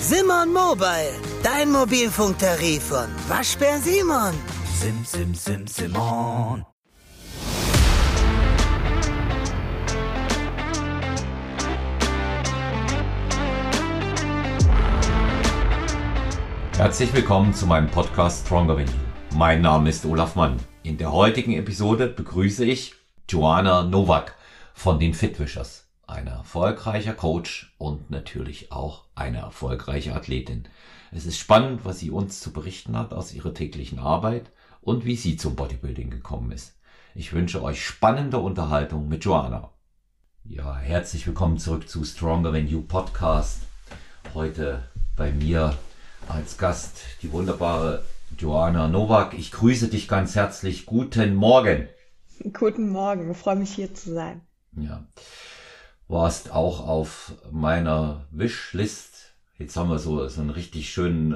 Simon Mobile, dein Mobilfunktarif von Waschbär Simon. Simon. Herzlich willkommen zu meinem Podcast Stronger Than You. Mein Name ist Olaf Mann. In der heutigen Episode begrüße ich Joanna Nowak von den Fitwishers. Ein erfolgreicher Coach und natürlich auch eine erfolgreiche Athletin. Es ist spannend, was sie uns zu berichten hat aus ihrer täglichen Arbeit und wie sie zum Bodybuilding gekommen ist. Ich wünsche euch spannende Unterhaltung mit Joanna. Ja, herzlich willkommen zurück zu Stronger Than You Podcast. Heute bei mir als Gast die wunderbare Joanna Nowak. Ich grüße dich ganz herzlich. Guten Morgen. Guten Morgen, ich freue mich hier zu sein. Ja. Warst auch auf meiner Wishlist. Jetzt haben wir so einen richtig schönen,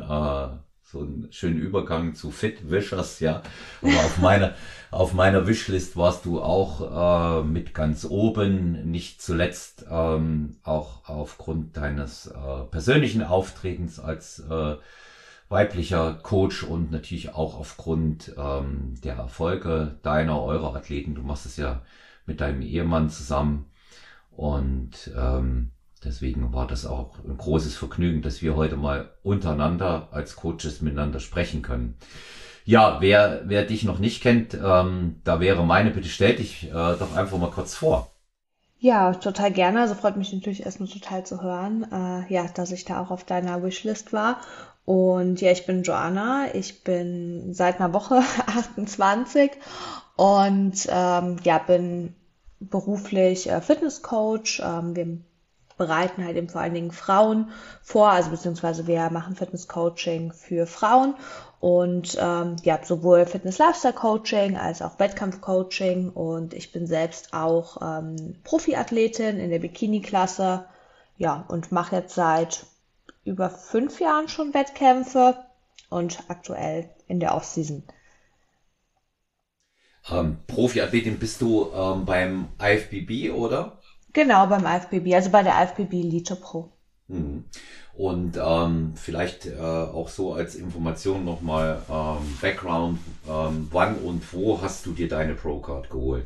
Übergang zu Fitwishers, ja. Aber auf meiner Wishlist warst du auch mit ganz oben, nicht zuletzt auch aufgrund deines persönlichen Auftretens als weiblicher Coach und natürlich auch aufgrund der Erfolge eurer Athleten. Du machst es ja mit deinem Ehemann zusammen. Und deswegen war das auch ein großes Vergnügen, dass wir heute mal untereinander als Coaches miteinander sprechen können. Ja, wer dich noch nicht kennt, da wäre meine Bitte, stell dich doch einfach mal kurz vor. Ja, total gerne. Also freut mich natürlich erstmal total zu hören, dass ich da auch auf deiner Wishlist war. Und ja, ich bin Joanna. Ich bin seit einer Woche 28 und bin beruflich Fitnesscoach. Wir bereiten halt eben vor allen Dingen Frauen vor, also beziehungsweise wir machen Fitnesscoaching für Frauen und sowohl Fitness-Lifestyle-Coaching als auch Wettkampf-Coaching und ich bin selbst auch Profiathletin in der Bikini-Klasse, und mache jetzt seit über 5 Jahren schon Wettkämpfe und aktuell in der Off-Season. Profiathletin bist du beim IFBB, oder? Genau, beim IFBB, also bei der IFBB Elite Pro. Und vielleicht auch so als Information nochmal Background, wann und wo hast du dir deine Pro-Card geholt?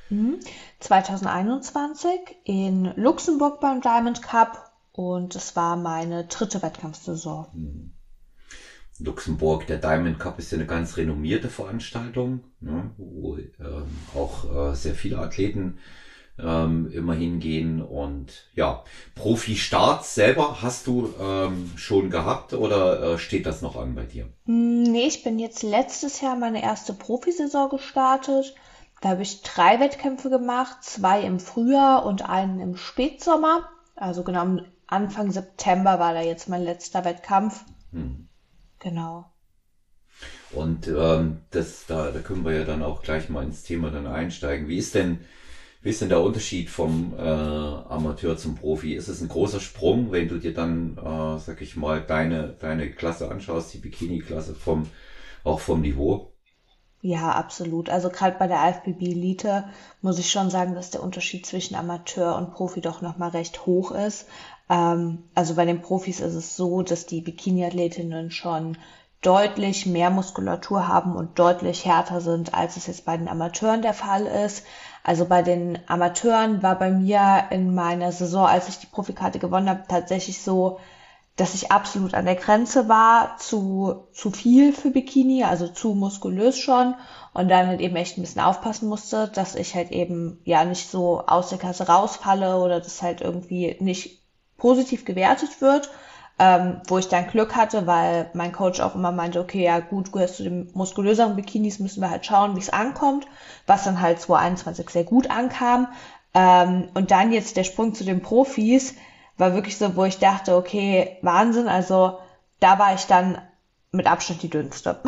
2021 in Luxemburg beim Diamond Cup und es war meine 3. Wettkampfsaison. Luxemburg, der Diamond Cup ist ja eine ganz renommierte Veranstaltung, ne, wo auch sehr viele Athleten immer hingehen und ja, Profi-Starts selber hast du schon gehabt oder steht das noch an bei dir? Nee, ich bin jetzt letztes Jahr meine erste Profisaison gestartet. Da habe ich 3 Wettkämpfe gemacht, 2 im Frühjahr und einen im Spätsommer. Also genau Anfang September war da jetzt mein letzter Wettkampf. Genau. Und da können wir ja dann auch gleich mal ins Thema dann einsteigen. Wie ist denn der Unterschied vom Amateur zum Profi? Ist es ein großer Sprung, wenn du dir dann, sag ich mal, deine Klasse anschaust, die Bikini-Klasse auch vom Niveau? Ja, absolut. Also gerade bei der IFBB Elite muss ich schon sagen, dass der Unterschied zwischen Amateur und Profi doch nochmal recht hoch ist. Also bei den Profis ist es so, dass die Bikini-Athletinnen schon deutlich mehr Muskulatur haben und deutlich härter sind, als es jetzt bei den Amateuren der Fall ist. Also bei den Amateuren war bei mir in meiner Saison, als ich die Profikarte gewonnen habe, tatsächlich so, dass ich absolut an der Grenze war zu viel für Bikini, also zu muskulös schon und dann halt eben echt ein bisschen aufpassen musste, dass ich halt eben nicht so aus der Klasse rausfalle oder das halt irgendwie nicht positiv gewertet wird, wo ich dann Glück hatte, weil mein Coach auch immer meinte, okay, ja gut, gehörst zu den muskulöseren Bikinis, müssen wir halt schauen, wie es ankommt, was dann halt 2021 sehr gut ankam. Und dann jetzt der Sprung zu den Profis war wirklich so, wo ich dachte, okay, Wahnsinn, also da war ich dann mit Abstand die dünnste.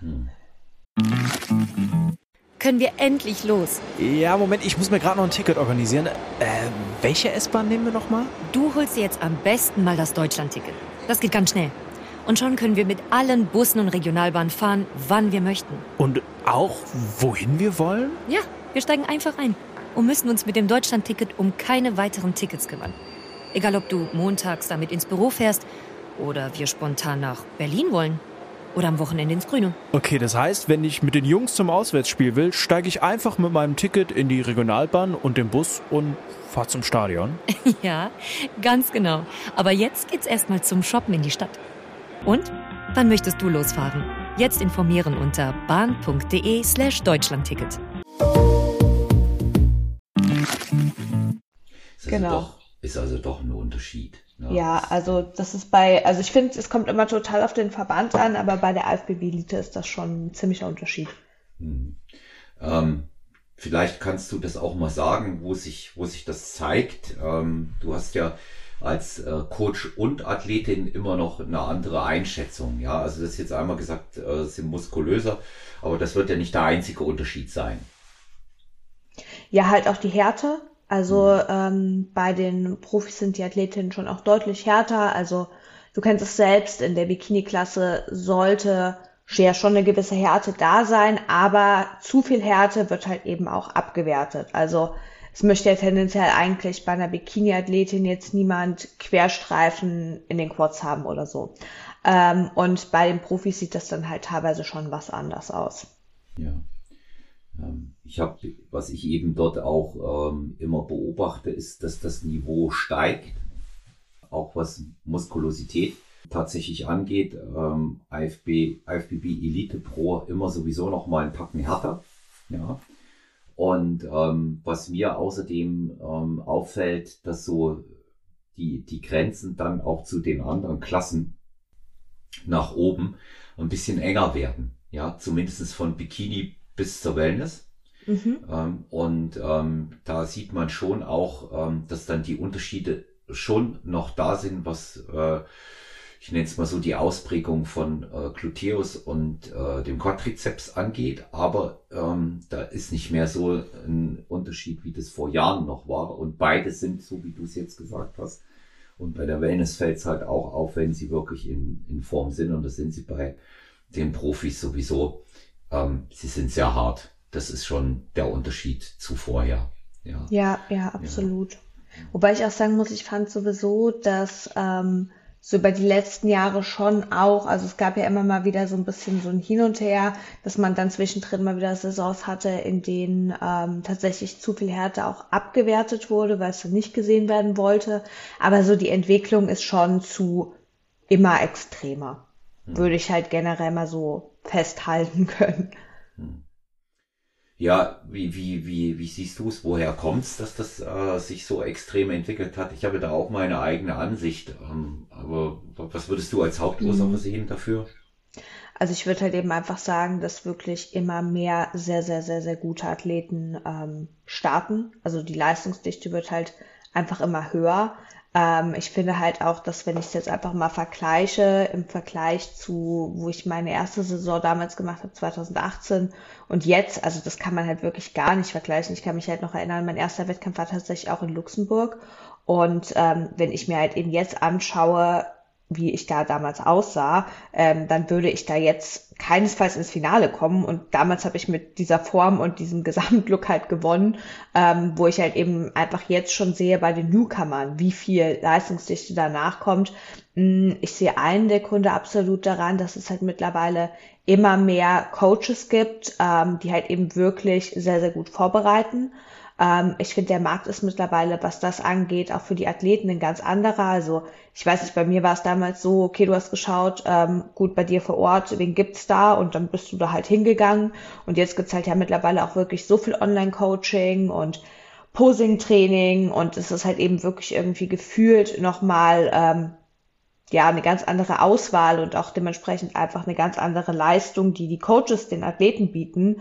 Können wir endlich los? Ja, Moment, ich muss mir gerade noch ein Ticket organisieren. Welche S-Bahn nehmen wir nochmal? Du holst dir jetzt am besten mal das Deutschland-Ticket. Das geht ganz schnell. Und schon können wir mit allen Bussen und Regionalbahnen fahren, wann wir möchten. Und auch, wohin wir wollen? Ja, wir steigen einfach ein und müssen uns mit dem Deutschland-Ticket um keine weiteren Tickets kümmern. Egal, ob du montags damit ins Büro fährst Oder wir spontan nach Berlin wollen. Oder am Wochenende ins Grüne. Okay, das heißt, wenn ich mit den Jungs zum Auswärtsspiel will, steige ich einfach mit meinem Ticket in die Regionalbahn und den Bus und fahre zum Stadion. Ja, ganz genau. Aber jetzt geht's erstmal zum Shoppen in die Stadt. Und? Wann möchtest du losfahren? Jetzt informieren unter bahn.de/Deutschlandticket. Ist also doch ein Unterschied. Ne? Ja, also ich finde, es kommt immer total auf den Verband an, aber bei der IFBB-Elite ist das schon ein ziemlicher Unterschied. Vielleicht kannst du das auch mal sagen, wo sich das zeigt. Du hast ja als Coach und Athletin immer noch eine andere Einschätzung. Ja, also das ist jetzt einmal gesagt, sind muskulöser, aber das wird ja nicht der einzige Unterschied sein. Ja, halt auch die Härte. Also bei den Profis sind die Athletinnen schon auch deutlich härter. Also du kennst es selbst, in der Bikini-Klasse sollte ja schon eine gewisse Härte da sein, aber zu viel Härte wird halt eben auch abgewertet. Also es möchte ja tendenziell eigentlich bei einer Bikini-Athletin jetzt niemand Querstreifen in den Quads haben oder so. Und bei den Profis sieht das dann halt teilweise schon was anders aus. Ja. Was ich eben dort auch immer beobachte, ist, dass das Niveau steigt, auch was Muskulosität tatsächlich angeht. IFBB Elite Pro immer sowieso noch mal einen Tacken härter. Ja. Und was mir außerdem auffällt, dass so die Grenzen dann auch zu den anderen Klassen nach oben ein bisschen enger werden. Ja, zumindest von Bikini bis zur Wellness. Da sieht man schon auch, dass dann die Unterschiede schon noch da sind, was ich nenne es mal so die Ausprägung von Gluteus und dem Quadrizeps angeht, aber da ist nicht mehr so ein Unterschied, wie das vor Jahren noch war, und beide sind, so wie du es jetzt gesagt hast, und bei der Wellness fällt es halt auch auf, wenn sie wirklich in Form sind, und das sind sie bei den Profis sowieso. Sie sind sehr hart. Das ist schon der Unterschied zu vorher. Ja, absolut. Ja. Wobei ich auch sagen muss, ich fand sowieso, dass so über die letzten Jahre schon auch, also es gab ja immer mal wieder so ein bisschen so ein Hin und Her, dass man dann zwischendrin mal wieder Saisons hatte, in denen tatsächlich zu viel Härte auch abgewertet wurde, weil es dann nicht gesehen werden wollte. Aber so die Entwicklung ist schon zu immer extremer. Würde ich halt generell mal so festhalten können. Ja, wie siehst du es? Woher kommt es, dass das sich so extrem entwickelt hat? Ich habe da auch meine eigene Ansicht. Aber was würdest du als Hauptursache sehen dafür? Also ich würde halt eben einfach sagen, dass wirklich immer mehr sehr, sehr, sehr, sehr gute Athleten starten. Also die Leistungsdichte wird halt einfach immer höher. Ich finde halt auch, dass wenn ich es jetzt einfach mal vergleiche, im Vergleich zu, wo ich meine erste Saison damals gemacht habe, 2018 und jetzt, also das kann man halt wirklich gar nicht vergleichen. Ich kann mich halt noch erinnern, mein erster Wettkampf war tatsächlich auch in Luxemburg, und wenn ich mir halt eben jetzt anschaue, wie ich da damals aussah, dann würde ich da jetzt keinesfalls ins Finale kommen. Und damals habe ich mit dieser Form und diesem Gesamtlook halt gewonnen, wo ich halt eben einfach jetzt schon sehe bei den Newcomern, wie viel Leistungsdichte danach kommt. Ich sehe einen der Gründe absolut daran, dass es halt mittlerweile immer mehr Coaches gibt, die halt eben wirklich sehr, sehr gut vorbereiten. Ich finde, der Markt ist mittlerweile, was das angeht, auch für die Athleten ein ganz anderer. Also ich weiß nicht, bei mir war es damals so, okay, du hast geschaut, gut, bei dir vor Ort, wen gibt's da? Und dann bist du da halt hingegangen. Und jetzt gibt's halt ja mittlerweile auch wirklich so viel Online-Coaching und Posing-Training, und es ist halt eben wirklich irgendwie gefühlt nochmal eine ganz andere Auswahl und auch dementsprechend einfach eine ganz andere Leistung, die Coaches den Athleten bieten,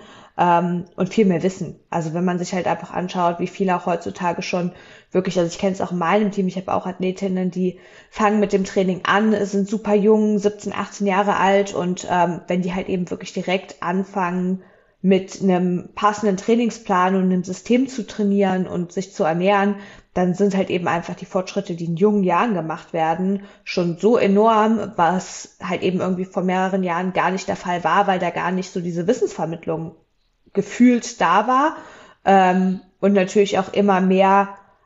und viel mehr Wissen. Also wenn man sich halt einfach anschaut, wie viele auch heutzutage schon wirklich, also ich kenne es auch in meinem Team, ich habe auch Athletinnen, die fangen mit dem Training an, sind super jung, 17, 18 Jahre alt, und wenn die halt eben wirklich direkt anfangen, mit einem passenden Trainingsplan und einem System zu trainieren und sich zu ernähren, dann sind halt eben einfach die Fortschritte, die in jungen Jahren gemacht werden, schon so enorm, was halt eben irgendwie vor mehreren Jahren gar nicht der Fall war, weil da gar nicht so diese Wissensvermittlung gefühlt da war. Und natürlich auch immer mehr,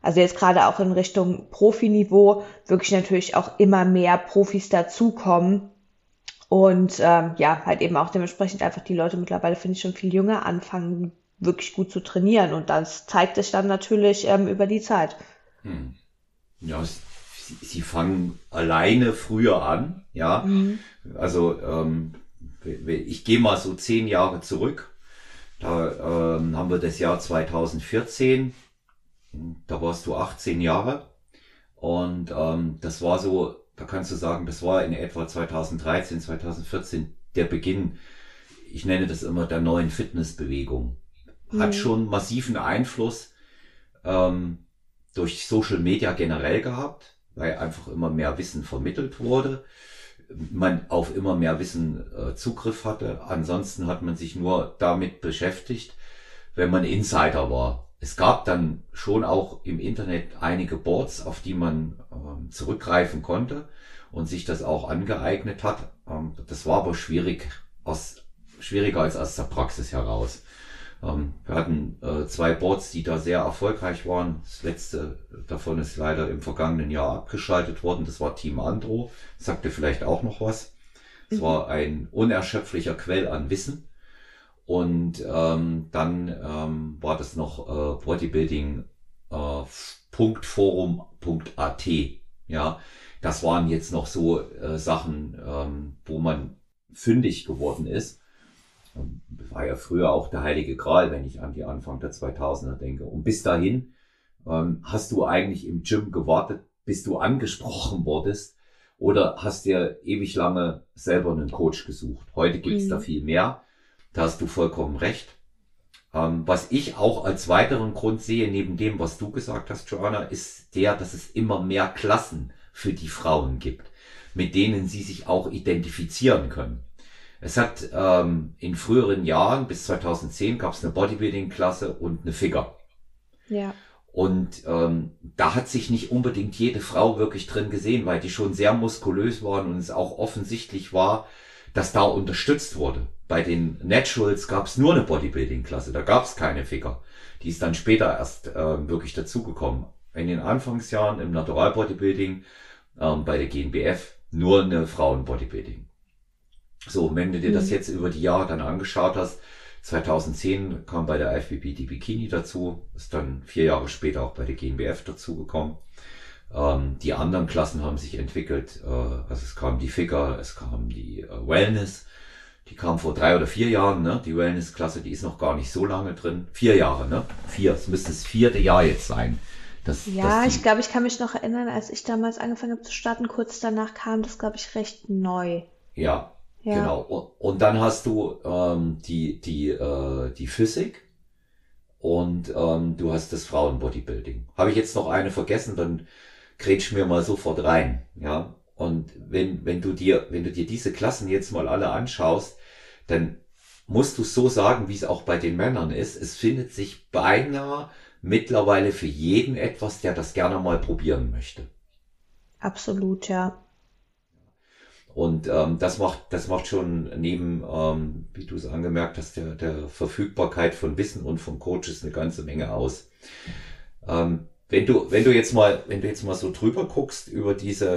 also jetzt gerade auch in Richtung Profiniveau, wirklich natürlich auch immer mehr Profis dazukommen. Und halt eben auch dementsprechend einfach die Leute mittlerweile, finde ich, schon viel jünger anfangen, wirklich gut zu trainieren. Und das zeigt sich dann natürlich über die Zeit. Ja, sie fangen alleine früher an, ja. Also ich gehe mal so 10 Jahre zurück. Da haben wir das Jahr 2014. Da warst du 18 Jahre. Und das war so, da kannst du sagen, das war in etwa 2013, 2014 der Beginn, ich nenne das immer der neuen Fitnessbewegung. Hat schon massiven Einfluss durch Social Media generell gehabt, weil einfach immer mehr Wissen vermittelt wurde, man auf immer mehr Wissen Zugriff hatte. Ansonsten hat man sich nur damit beschäftigt, wenn man Insider war. Es gab dann schon auch im Internet einige Boards, auf die man zurückgreifen konnte und sich das auch angeeignet hat. Das war aber schwieriger als aus der Praxis heraus. Wir hatten 2 Boards, die da sehr erfolgreich waren. Das letzte davon ist leider im vergangenen Jahr abgeschaltet worden. Das war Team Andro. Sagt dir vielleicht auch noch was. Es war ein unerschöpflicher Quell an Wissen. Und dann war das noch bodybuilding.forum.at. Ja, das waren jetzt noch so Sachen, wo man fündig geworden ist. War ja früher auch der Heilige Gral, wenn ich an die Anfang der 2000er denke. Und bis dahin hast du eigentlich im Gym gewartet, bis du angesprochen wurdest, oder hast dir ewig lange selber einen Coach gesucht. Heute gibt's da viel mehr. Da hast du vollkommen recht. Was ich auch als weiteren Grund sehe, neben dem, was du gesagt hast, Joanna, ist dass es immer mehr Klassen für die Frauen gibt, mit denen sie sich auch identifizieren können. Es hat in früheren Jahren, bis 2010, gab es eine Bodybuilding-Klasse und eine Figure. Ja. Und da hat sich nicht unbedingt jede Frau wirklich drin gesehen, weil die schon sehr muskulös waren und es auch offensichtlich war, dass da unterstützt wurde. Bei den Naturals gab es nur eine Bodybuilding-Klasse, da gab es keine Figure. Die ist dann später erst wirklich dazugekommen. In den Anfangsjahren im Natural Bodybuilding, bei der GNBF, nur eine Frauen-Bodybuilding. So, wenn du dir das jetzt über die Jahre dann angeschaut hast, 2010 kam bei der IFBB die Bikini dazu, ist dann 4 Jahre später auch bei der GNBF dazugekommen. Die anderen Klassen haben sich entwickelt, also es kam die Figure, es kam die Wellness, die kam vor 3 oder 4 Jahren, ne? Die Wellness-Klasse, die ist noch gar nicht so lange drin. 4 Jahre, ne? 4, es müsste das 4. Jahr jetzt sein. Ich glaube, ich kann mich noch erinnern, als ich damals angefangen habe zu starten, kurz danach kam das, glaube ich, recht neu. Ja. Genau. Und dann hast du die Physik und du hast das Frauenbodybuilding. Habe ich jetzt noch eine vergessen, dann grätsch mir mal sofort rein. Ja. Und wenn du dir diese Klassen jetzt mal alle anschaust, dann musst du so sagen, wie es auch bei den Männern ist. Es findet sich beinahe mittlerweile für jeden etwas, der das gerne mal probieren möchte. Absolut, ja. Und das macht schon neben, wie du es angemerkt hast, der Verfügbarkeit von Wissen und von Coaches eine ganze Menge aus. Wenn du jetzt mal so drüber guckst über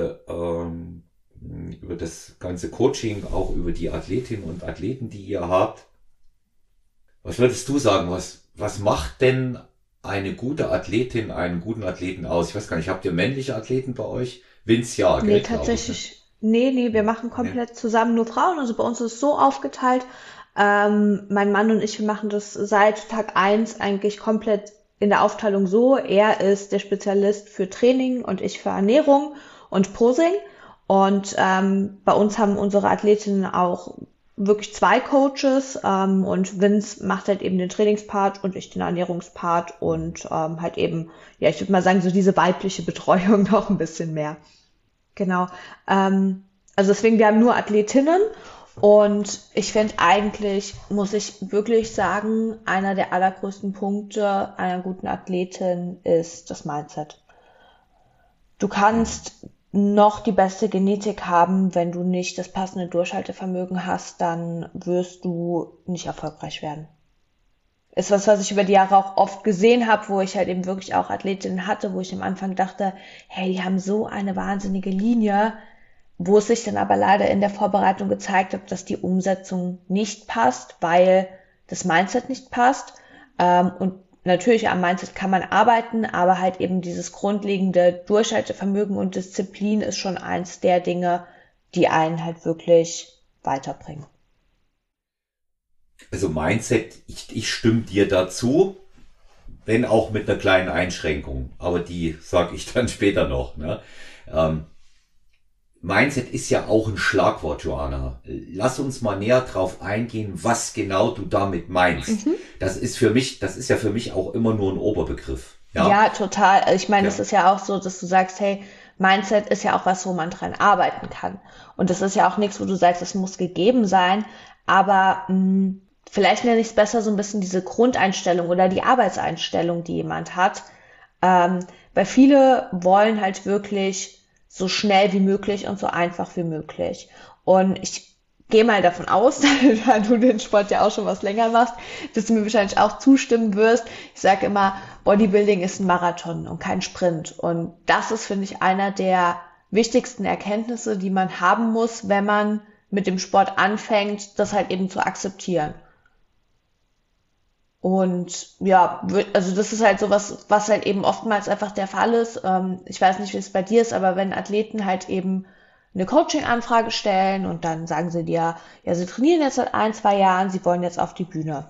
über das ganze Coaching, auch über die Athletinnen und Athleten, die ihr habt, was würdest du sagen? Was macht denn eine gute Athletin, einen guten Athleten aus? Ich weiß gar nicht, habt ihr männliche Athleten bei euch? Vince, ja, Nee, gell, tatsächlich. Nee, wir machen komplett zusammen nur Frauen. Also bei uns ist es so aufgeteilt. Mein Mann und ich, wir machen das seit Tag 1 eigentlich komplett in der Aufteilung so. Er ist der Spezialist für Training und ich für Ernährung und Posing. Und bei uns haben unsere Athletinnen auch wirklich 2 Coaches. Und Vince macht halt eben den Trainingspart und ich den Ernährungspart und halt eben, ja, ich würde mal sagen, so diese weibliche Betreuung noch ein bisschen mehr. Genau. Also deswegen, wir haben nur Athletinnen und ich finde eigentlich, muss ich wirklich sagen, einer der allergrößten Punkte einer guten Athletin ist das Mindset. Du kannst noch die beste Genetik haben, wenn du nicht das passende Durchhaltevermögen hast, dann wirst du nicht erfolgreich werden. ist was ich über die Jahre auch oft gesehen habe, wo ich halt eben wirklich auch Athletinnen hatte, wo ich am Anfang dachte, hey, die haben so eine wahnsinnige Linie, wo es sich dann aber leider in der Vorbereitung gezeigt hat, dass die Umsetzung nicht passt, weil das Mindset nicht passt. Und natürlich am Mindset kann man arbeiten, aber halt eben dieses grundlegende Durchhaltevermögen und Disziplin ist schon eins der Dinge, die einen halt wirklich weiterbringen. Also Mindset, ich stimme dir dazu, wenn auch mit einer kleinen Einschränkung, aber die sage ich dann später noch. Ne? Mindset ist ja auch ein Schlagwort, Joanna. Lass uns mal näher drauf eingehen, was genau du damit meinst. Das ist ja für mich auch immer nur ein Oberbegriff. Ja, total. Ich meine, es ist ja auch so, dass du sagst, hey, Mindset ist ja auch was, wo man dran arbeiten kann. Und das ist ja auch nichts, wo du sagst, es muss gegeben sein, aber vielleicht nenne ich es besser so ein bisschen diese Grundeinstellung oder die Arbeitseinstellung, die jemand hat. Weil viele wollen halt wirklich so schnell wie möglich und so einfach wie möglich. Und ich gehe mal davon aus, da du den Sport ja auch schon was länger machst, dass du mir wahrscheinlich auch zustimmen wirst. Ich sage immer, Bodybuilding ist ein Marathon und kein Sprint. Und das ist, finde ich, einer der wichtigsten Erkenntnisse, die man haben muss, wenn man mit dem Sport anfängt, das halt eben zu akzeptieren. Und ja, also das ist halt so was halt eben oftmals einfach der Fall ist. Ich weiß nicht, wie es bei dir ist, aber wenn Athleten halt eben eine Coaching-Anfrage stellen und dann sagen sie dir, ja, sie trainieren jetzt seit 1-2 Jahren, sie wollen jetzt auf die Bühne.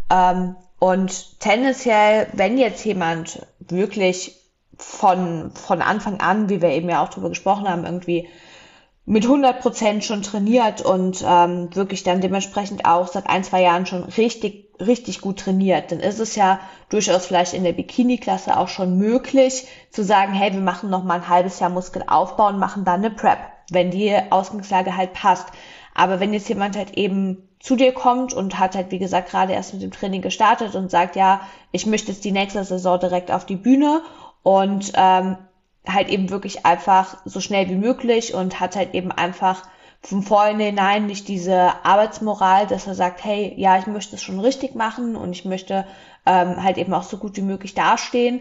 Und tendenziell, wenn jetzt jemand wirklich von Anfang an, wie wir eben ja auch drüber gesprochen haben, irgendwie mit 100% schon trainiert und wirklich dann dementsprechend auch seit 1-2 Jahren schon richtig gut trainiert, dann ist es ja durchaus vielleicht in der Bikini-Klasse auch schon möglich zu sagen, hey, wir machen noch mal ein halbes Jahr Muskelaufbau und machen dann eine Prep, wenn die Ausgangslage halt passt. Aber wenn jetzt jemand halt eben zu dir kommt und hat halt, wie gesagt, gerade erst mit dem Training gestartet und sagt, ja, ich möchte jetzt die nächste Saison direkt auf die Bühne und halt eben wirklich einfach so schnell wie möglich und hat halt eben einfach von vornherein nicht diese Arbeitsmoral, dass er sagt, hey, ja, ich möchte es schon richtig machen und ich möchte halt eben auch so gut wie möglich dastehen.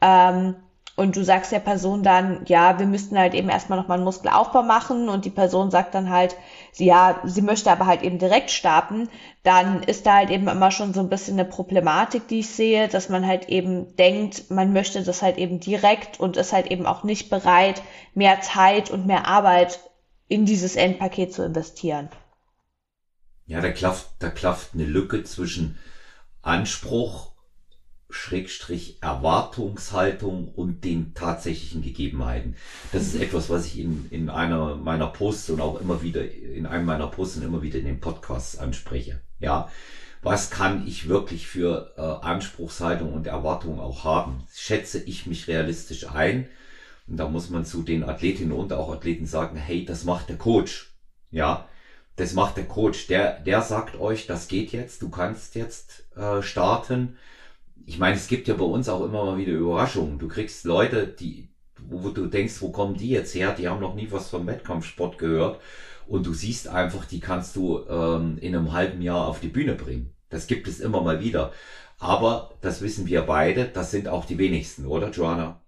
Und du sagst der Person dann, ja, wir müssten halt eben erstmal nochmal einen Muskelaufbau machen und die Person sagt dann halt, sie möchte aber halt eben direkt starten, dann ist da halt eben immer schon so ein bisschen eine Problematik, die ich sehe, dass man halt eben denkt, man möchte das halt eben direkt und ist halt eben auch nicht bereit, mehr Zeit und mehr Arbeit in dieses Endpaket zu investieren. Ja, da klafft eine Lücke zwischen Anspruch Schrägstrich Erwartungshaltung und den tatsächlichen Gegebenheiten. Das ist etwas, was ich in einer meiner Posts und auch immer wieder in einem meiner Posts und immer wieder in den Podcasts anspreche. Ja, was kann ich wirklich für Anspruchshaltung und Erwartung auch haben? Schätze ich mich realistisch ein? Und da muss man zu den Athletinnen und auch Athleten sagen, hey, das macht der Coach. Ja, das macht der Coach. Der sagt euch, das geht jetzt, du kannst jetzt starten. Ich meine, es gibt ja bei uns auch immer mal wieder Überraschungen. Du kriegst Leute, wo du denkst, wo kommen die jetzt her? Die haben noch nie was vom Wettkampfsport gehört. Und du siehst einfach, die kannst du in einem halben Jahr auf die Bühne bringen. Das gibt es immer mal wieder. Aber, das wissen wir beide, das sind auch die wenigsten, oder Joanna?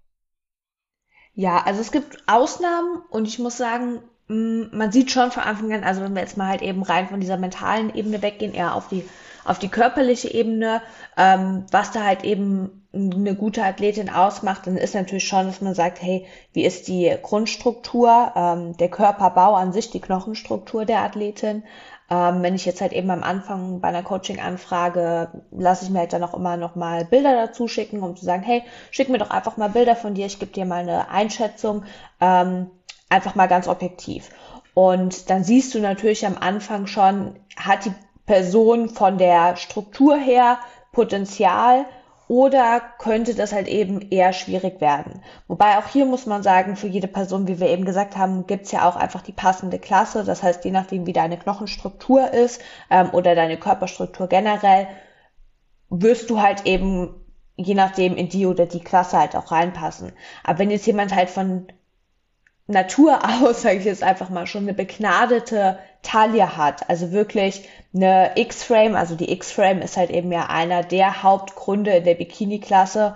Ja, also es gibt Ausnahmen und ich muss sagen, man sieht schon von Anfang an, also wenn wir jetzt mal halt eben rein von dieser mentalen Ebene weggehen, eher auf die körperliche Ebene, was da halt eben eine gute Athletin ausmacht, dann ist natürlich schon, dass man sagt, hey, wie ist die Grundstruktur, der Körperbau an sich, die Knochenstruktur der Athletin. Wenn ich jetzt halt eben am Anfang bei einer Coaching-Anfrage, lasse ich mir halt dann auch immer noch mal Bilder dazu schicken, um zu sagen, hey, schick mir doch einfach mal Bilder von dir, ich gebe dir mal eine Einschätzung, einfach mal ganz objektiv. Und dann siehst du natürlich am Anfang schon, hat die Person von der Struktur her Potenzial oder könnte das halt eben eher schwierig werden. Wobei auch hier muss man sagen, für jede Person, wie wir eben gesagt haben, gibt's ja auch einfach die passende Klasse. Das heißt, je nachdem, wie deine Knochenstruktur ist oder deine Körperstruktur generell, wirst du halt eben, je nachdem, in die oder die Klasse halt auch reinpassen. Aber wenn jetzt jemand halt von Natur aus, sage ich jetzt einfach mal, schon eine begnadete Taille hat. Also wirklich eine X-Frame, also die X-Frame ist halt eben ja einer der Hauptgründe in der Bikini-Klasse,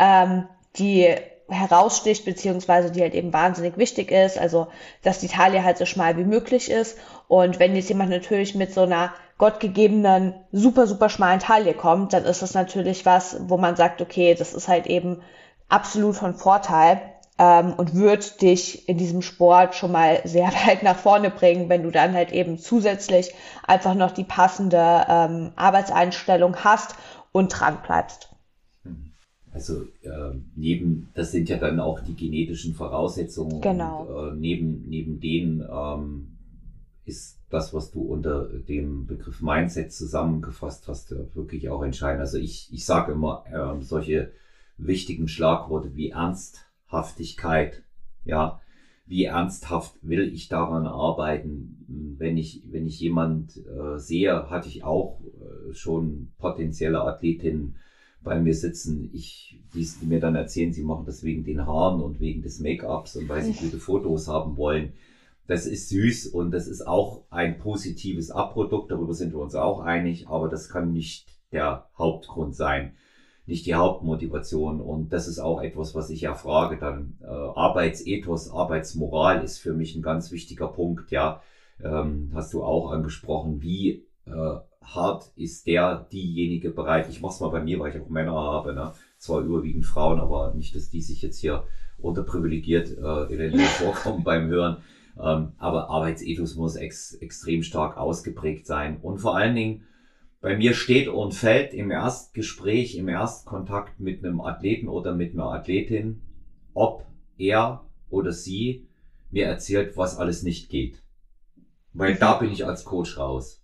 die heraussticht, beziehungsweise die halt eben wahnsinnig wichtig ist, also dass die Taille halt so schmal wie möglich ist. Und wenn jetzt jemand natürlich mit so einer gottgegebenen, super, super schmalen Taille kommt, dann ist das natürlich was, wo man sagt, okay, das ist halt eben absolut von Vorteil, und wird dich in diesem Sport schon mal sehr weit nach vorne bringen, wenn du dann halt eben zusätzlich einfach noch die passende Arbeitseinstellung hast und dran bleibst. Also das sind ja dann auch die genetischen Voraussetzungen. Genau. Und neben denen ist das, was du unter dem Begriff Mindset zusammengefasst hast, wirklich auch entscheidend. Also ich sage immer solche wichtigen Schlagworte wie Ernsthaftigkeit, ja, wie ernsthaft will ich daran arbeiten? Wenn ich jemand sehe, hatte ich auch schon potenzielle Athletinnen bei mir sitzen, die mir dann erzählen, sie machen das wegen den Haaren und wegen des Make-ups und weil sie gute Fotos haben wollen. Das ist süß und das ist auch ein positives Abprodukt, darüber sind wir uns auch einig, aber das kann nicht der Hauptgrund sein, nicht die Hauptmotivation. Und das ist auch etwas, was ich ja frage dann. Arbeitsethos, Arbeitsmoral ist für mich ein ganz wichtiger Punkt, ja. Hast du auch angesprochen, wie hart ist diejenige bereit. Ich mach's mal bei mir, weil ich auch Männer habe, ne? Zwar überwiegend Frauen, aber nicht, dass die sich jetzt hier unterprivilegiert eventuell vorkommen beim Hören. Aber Arbeitsethos muss extrem stark ausgeprägt sein. Und vor allen Dingen, bei mir steht und fällt im Erstgespräch, im Erstkontakt mit einem Athleten oder mit einer Athletin, ob er oder sie mir erzählt, was alles nicht geht. Weil da bin ich als Coach raus.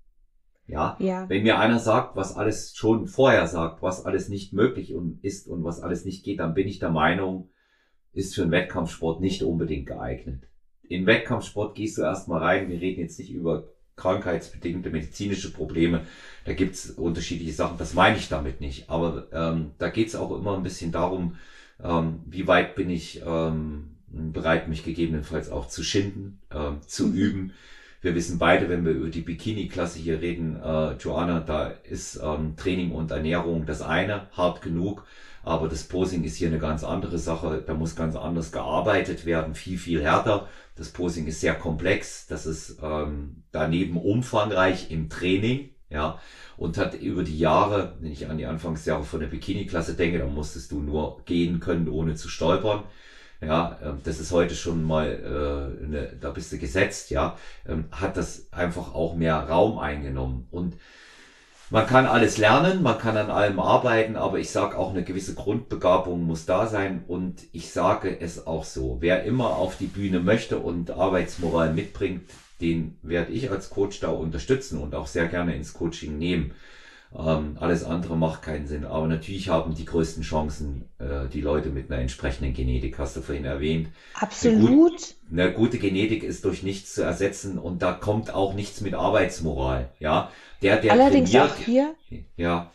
Ja. Wenn mir einer sagt, was alles schon vorher sagt, was alles nicht möglich ist und was alles nicht geht, dann bin ich der Meinung, ist für einen Wettkampfsport nicht unbedingt geeignet. In Wettkampfsport gehst du erstmal rein, wir reden jetzt nicht über krankheitsbedingte medizinische Probleme, da gibt's unterschiedliche Sachen, das meine ich damit nicht, aber da geht's auch immer ein bisschen darum, wie weit bin ich bereit, mich gegebenenfalls auch zu schinden, zu üben. Wir wissen beide, wenn wir über die Bikini-Klasse hier reden, Joanna, da ist Training und Ernährung das eine, hart genug, aber das Posing ist hier eine ganz andere Sache, da muss ganz anders gearbeitet werden, viel, viel härter. Das Posing ist sehr komplex, das ist daneben umfangreich im Training, ja, und hat über die Jahre, wenn ich an die Anfangsjahre von der Bikini-Klasse denke, da musstest du nur gehen können, ohne zu stolpern. Ja, das ist heute schon mal, da bist du gesetzt, ja, hat das einfach auch mehr Raum eingenommen. Und man kann alles lernen, man kann an allem arbeiten, aber ich sage auch, eine gewisse Grundbegabung muss da sein und ich sage es auch so. Wer immer auf die Bühne möchte und Arbeitsmoral mitbringt, den werde ich als Coach da unterstützen und auch sehr gerne ins Coaching nehmen. Alles andere macht keinen Sinn. Aber natürlich haben die größten Chancen die Leute mit einer entsprechenden Genetik, hast du vorhin erwähnt. Absolut. Eine gute Genetik ist durch nichts zu ersetzen und da kommt auch nichts mit Arbeitsmoral. Ja, der Allerdings trainiert, auch hier. Ja,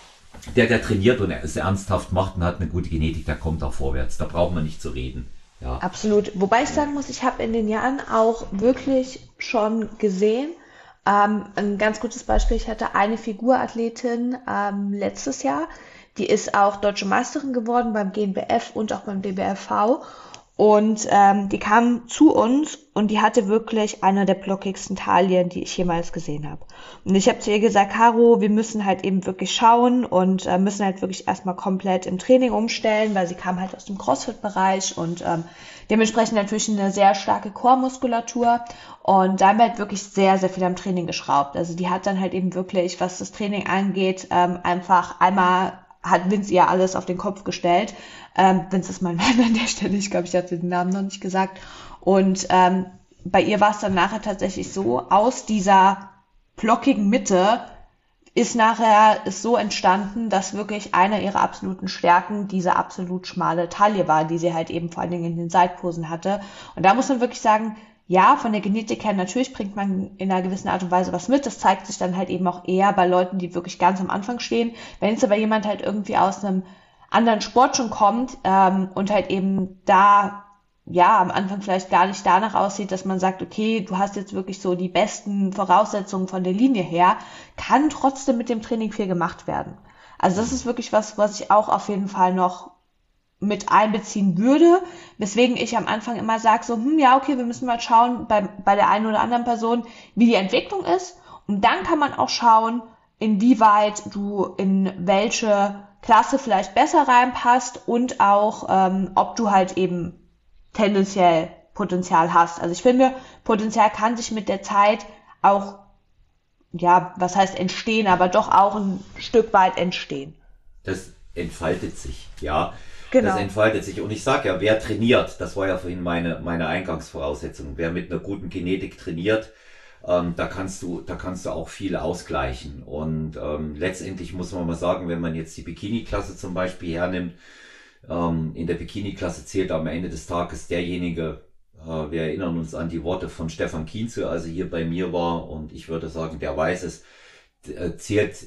der trainiert und es ernsthaft macht und hat eine gute Genetik, der kommt auch vorwärts. Da braucht man nicht zu reden. Ja. Absolut. Wobei ich sagen muss, ich habe in den Jahren auch wirklich schon gesehen, ein ganz gutes Beispiel, ich hatte eine Figurathletin letztes Jahr, die ist auch Deutsche Meisterin geworden beim GNBF und auch beim DBFV und die kam zu uns und die hatte wirklich eine der blockigsten Taillen, die ich jemals gesehen habe. Und ich habe zu ihr gesagt, Caro, wir müssen halt eben wirklich schauen und müssen halt wirklich erstmal komplett im Training umstellen, weil sie kam halt aus dem CrossFit-Bereich und dementsprechend natürlich eine sehr starke Core-Muskulatur und da haben wir halt wirklich sehr, sehr viel am Training geschraubt. Also die hat dann halt eben wirklich, was das Training angeht, einfach einmal hat Vince ihr alles auf den Kopf gestellt. Vince ist mein Mann an der Stelle, ich glaube, ich hatte den Namen noch nicht gesagt. Und bei ihr war es dann nachher tatsächlich so, aus dieser blockigen Mitte ist so entstanden, dass wirklich eine ihrer absoluten Stärken diese absolut schmale Taille war, die sie halt eben vor allen Dingen in den Seitposen hatte. Und da muss man wirklich sagen, ja, von der Genetik her, natürlich bringt man in einer gewissen Art und Weise was mit. Das zeigt sich dann halt eben auch eher bei Leuten, die wirklich ganz am Anfang stehen. Wenn jetzt aber jemand halt irgendwie aus einem anderen Sport schon kommt und halt eben da ja, am Anfang vielleicht gar nicht danach aussieht, dass man sagt, okay, du hast jetzt wirklich so die besten Voraussetzungen von der Linie her, kann trotzdem mit dem Training viel gemacht werden. Also das ist wirklich was ich auch auf jeden Fall noch mit einbeziehen würde, weswegen ich am Anfang immer sage, so, ja, okay, wir müssen mal schauen bei der einen oder anderen Person, wie die Entwicklung ist, und dann kann man auch schauen, inwieweit du in welche Klasse vielleicht besser reinpasst und auch, ob du halt eben tendenziell Potenzial hast. Also ich finde, Potenzial kann sich mit der Zeit auch, ja, was heißt entstehen, aber doch auch ein Stück weit entstehen. Das entfaltet sich, ja. Genau. Das entfaltet sich. Und ich sage ja, wer trainiert, das war ja vorhin meine Eingangsvoraussetzung, wer mit einer guten Genetik trainiert, da kannst du auch viel ausgleichen. Und letztendlich muss man mal sagen, wenn man jetzt die Bikini-Klasse zum Beispiel hernimmt, in der Bikini-Klasse zählt am Ende des Tages derjenige, wir erinnern uns an die Worte von Stefan Kienze, als er hier bei mir war, und ich würde sagen, der weiß es, zählt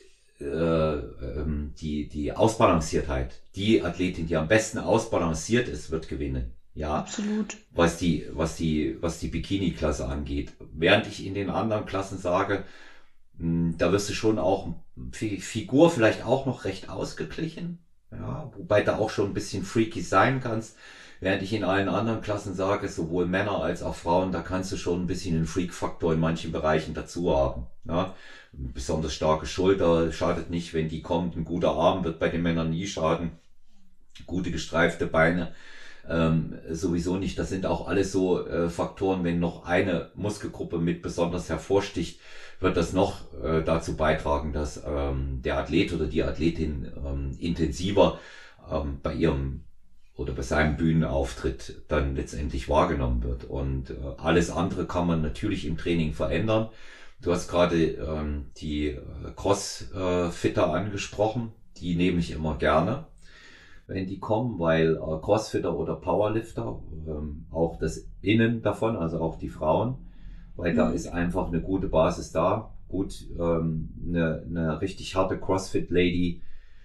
die Ausbalanciertheit. Die Athletin, die am besten ausbalanciert ist, wird gewinnen. Ja, absolut. Was die Bikini-Klasse angeht. Während ich in den anderen Klassen sage, da wirst du schon auch Figur vielleicht auch noch recht ausgeglichen. Ja, wobei da auch schon ein bisschen freaky sein kannst. Während ich in allen anderen Klassen sage, sowohl Männer als auch Frauen, da kannst du schon ein bisschen einen Freak-Faktor in manchen Bereichen dazu haben. Ja, besonders starke Schulter schadet nicht, wenn die kommt. Ein guter Arm wird bei den Männern nie schaden. Gute gestreifte Beine sowieso nicht. Das sind auch alles so Faktoren, wenn noch eine Muskelgruppe mit besonders hervorsticht, wird das noch dazu beitragen, dass der Athlet oder die Athletin intensiver bei ihrem oder bei seinem Bühnenauftritt dann letztendlich wahrgenommen wird. Und alles andere kann man natürlich im Training verändern. Du hast gerade die Crossfitter angesprochen, die nehme ich immer gerne, wenn die kommen, weil Crossfitter oder Powerlifter, auch das Innen davon, also auch die Frauen, weil da ist einfach eine gute Basis da. Gut, eine richtig harte Crossfit-Lady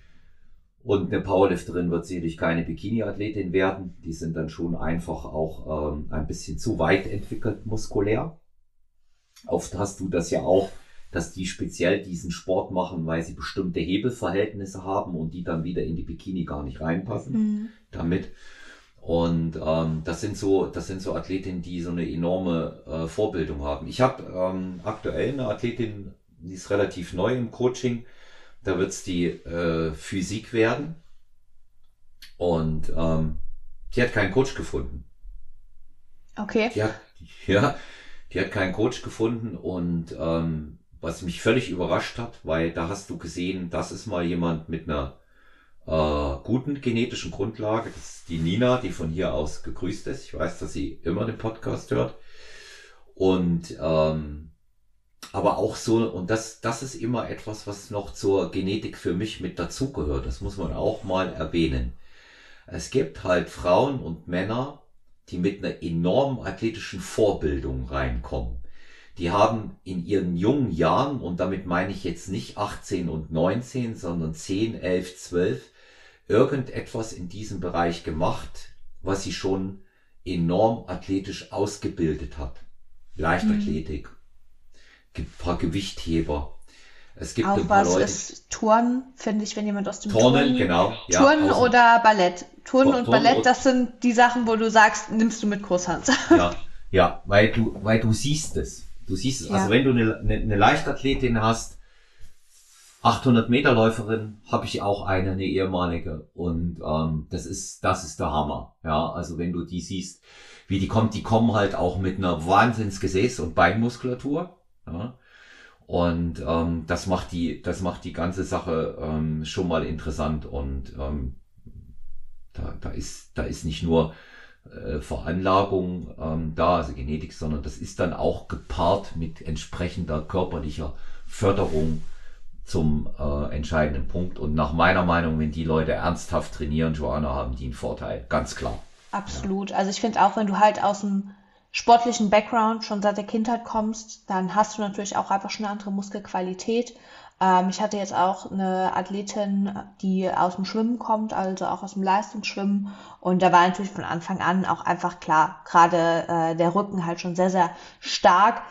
und eine Powerlifterin wird sicherlich keine Bikini-Athletin werden. Die sind dann schon einfach auch ein bisschen zu weit entwickelt muskulär. Oft hast du das ja auch, dass die speziell diesen Sport machen, weil sie bestimmte Hebelverhältnisse haben und die dann wieder in die Bikini gar nicht reinpassen damit. Und das sind so Athletinnen, die so eine enorme Vorbildung haben. Ich habe aktuell eine Athletin, die ist relativ neu im Coaching. Da wird's die Physik werden. Und die hat keinen Coach gefunden. Okay. Die hat keinen Coach gefunden und was mich völlig überrascht hat, weil da hast du gesehen, das ist mal jemand mit einer guten genetischen Grundlage. Das ist die Nina, die von hier aus gegrüßt ist. Ich weiß, dass sie immer den Podcast hört. Und aber auch so, und das ist immer etwas, was noch zur Genetik für mich mit dazugehört. Das muss man auch mal erwähnen. Es gibt halt Frauen und Männer, die mit einer enormen athletischen Vorbildung reinkommen. Die haben in ihren jungen Jahren, und damit meine ich jetzt nicht 18 und 19, sondern 10, 11, 12, irgendetwas in diesem Bereich gemacht, was sie schon enorm athletisch ausgebildet hat. Leichtathletik, ein paar Gewichtheber. Es gibt auch ein paar was Leute, ist Turnen, finde ich, wenn jemand aus dem Turnen, genau. Ja, Turnen oder Ballett. Turnen und Turnen Ballett, das sind die Sachen, wo du sagst, nimmst du mit Kusshand. Ja, weil du siehst es. Du siehst es. Ja. Also wenn du eine Leichtathletin hast, 800 Meter Läuferin, habe ich auch eine ehemalige. Und das ist der Hammer. Ja, also wenn du die siehst, wie die kommen halt auch mit einer Wahnsinns Gesäß- und Beinmuskulatur. Ja. Und das macht die ganze Sache schon mal interessant. Und da ist nicht nur Veranlagung da, also Genetik, sondern das ist dann auch gepaart mit entsprechender körperlicher Förderung zum entscheidenden Punkt. Und nach meiner Meinung, wenn die Leute ernsthaft trainieren, Joanna, haben die einen Vorteil, ganz klar. Absolut. Also ich finde auch, wenn du halt aus dem sportlichen Background schon seit der Kindheit kommst, dann hast du natürlich auch einfach schon eine andere Muskelqualität. Ich hatte jetzt auch eine Athletin, die aus dem Schwimmen kommt, also auch aus dem Leistungsschwimmen. Und da war natürlich von Anfang an auch einfach klar, gerade der Rücken halt schon sehr, sehr stark.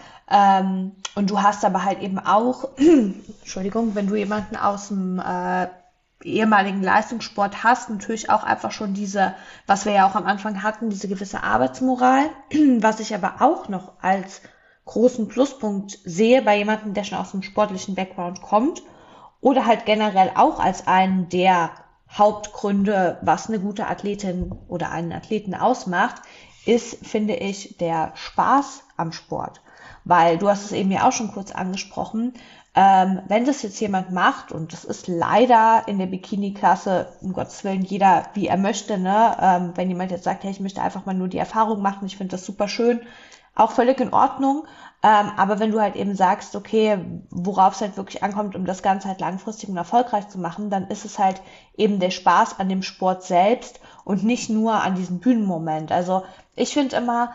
Und du hast aber halt eben auch, Entschuldigung, wenn du jemanden aus dem ehemaligen Leistungssport hast, natürlich auch einfach schon diese, was wir ja auch am Anfang hatten, diese gewisse Arbeitsmoral, was ich aber auch noch als großen Pluspunkt sehe bei jemandem, der schon aus einem sportlichen Background kommt oder halt generell auch als einen der Hauptgründe, was eine gute Athletin oder einen Athleten ausmacht, ist, finde ich, der Spaß am Sport. Weil du hast es eben ja auch schon kurz angesprochen, wenn das jetzt jemand macht, und das ist leider in der Bikini-Klasse, um Gottes Willen, jeder wie er möchte, ne? Wenn jemand jetzt sagt, hey, ich möchte einfach mal nur die Erfahrung machen, ich finde das super schön, auch völlig in Ordnung. Aber wenn du halt eben sagst, okay, worauf es halt wirklich ankommt, um das Ganze halt langfristig und erfolgreich zu machen, dann ist es halt eben der Spaß an dem Sport selbst und nicht nur an diesem Bühnenmoment. Also ich finde immer,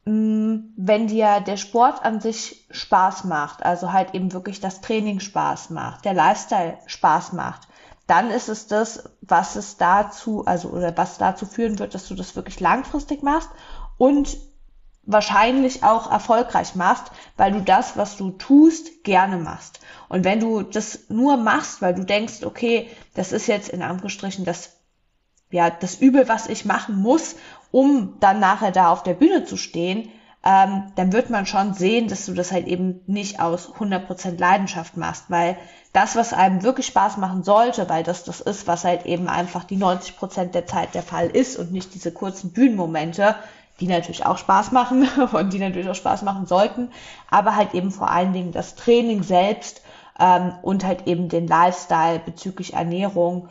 wenn dir der Sport an sich Spaß macht, also halt eben wirklich das Training Spaß macht, der Lifestyle Spaß macht, dann ist es das, was es dazu, also oder was dazu führen wird, dass du das wirklich langfristig machst und wahrscheinlich auch erfolgreich machst, weil du das, was du tust, gerne machst. Und wenn du das nur machst, weil du denkst, okay, das ist jetzt in Anführungsstrichen das Übel, was ich machen muss, um dann nachher da auf der Bühne zu stehen, dann wird man schon sehen, dass du das halt eben nicht aus 100% Leidenschaft machst, weil das, was einem wirklich Spaß machen sollte, weil das ist, was halt eben einfach die 90% der Zeit der Fall ist und nicht diese kurzen Bühnenmomente, die natürlich auch Spaß machen und die natürlich auch Spaß machen sollten, aber halt eben vor allen Dingen das Training selbst und halt eben den Lifestyle bezüglich Ernährung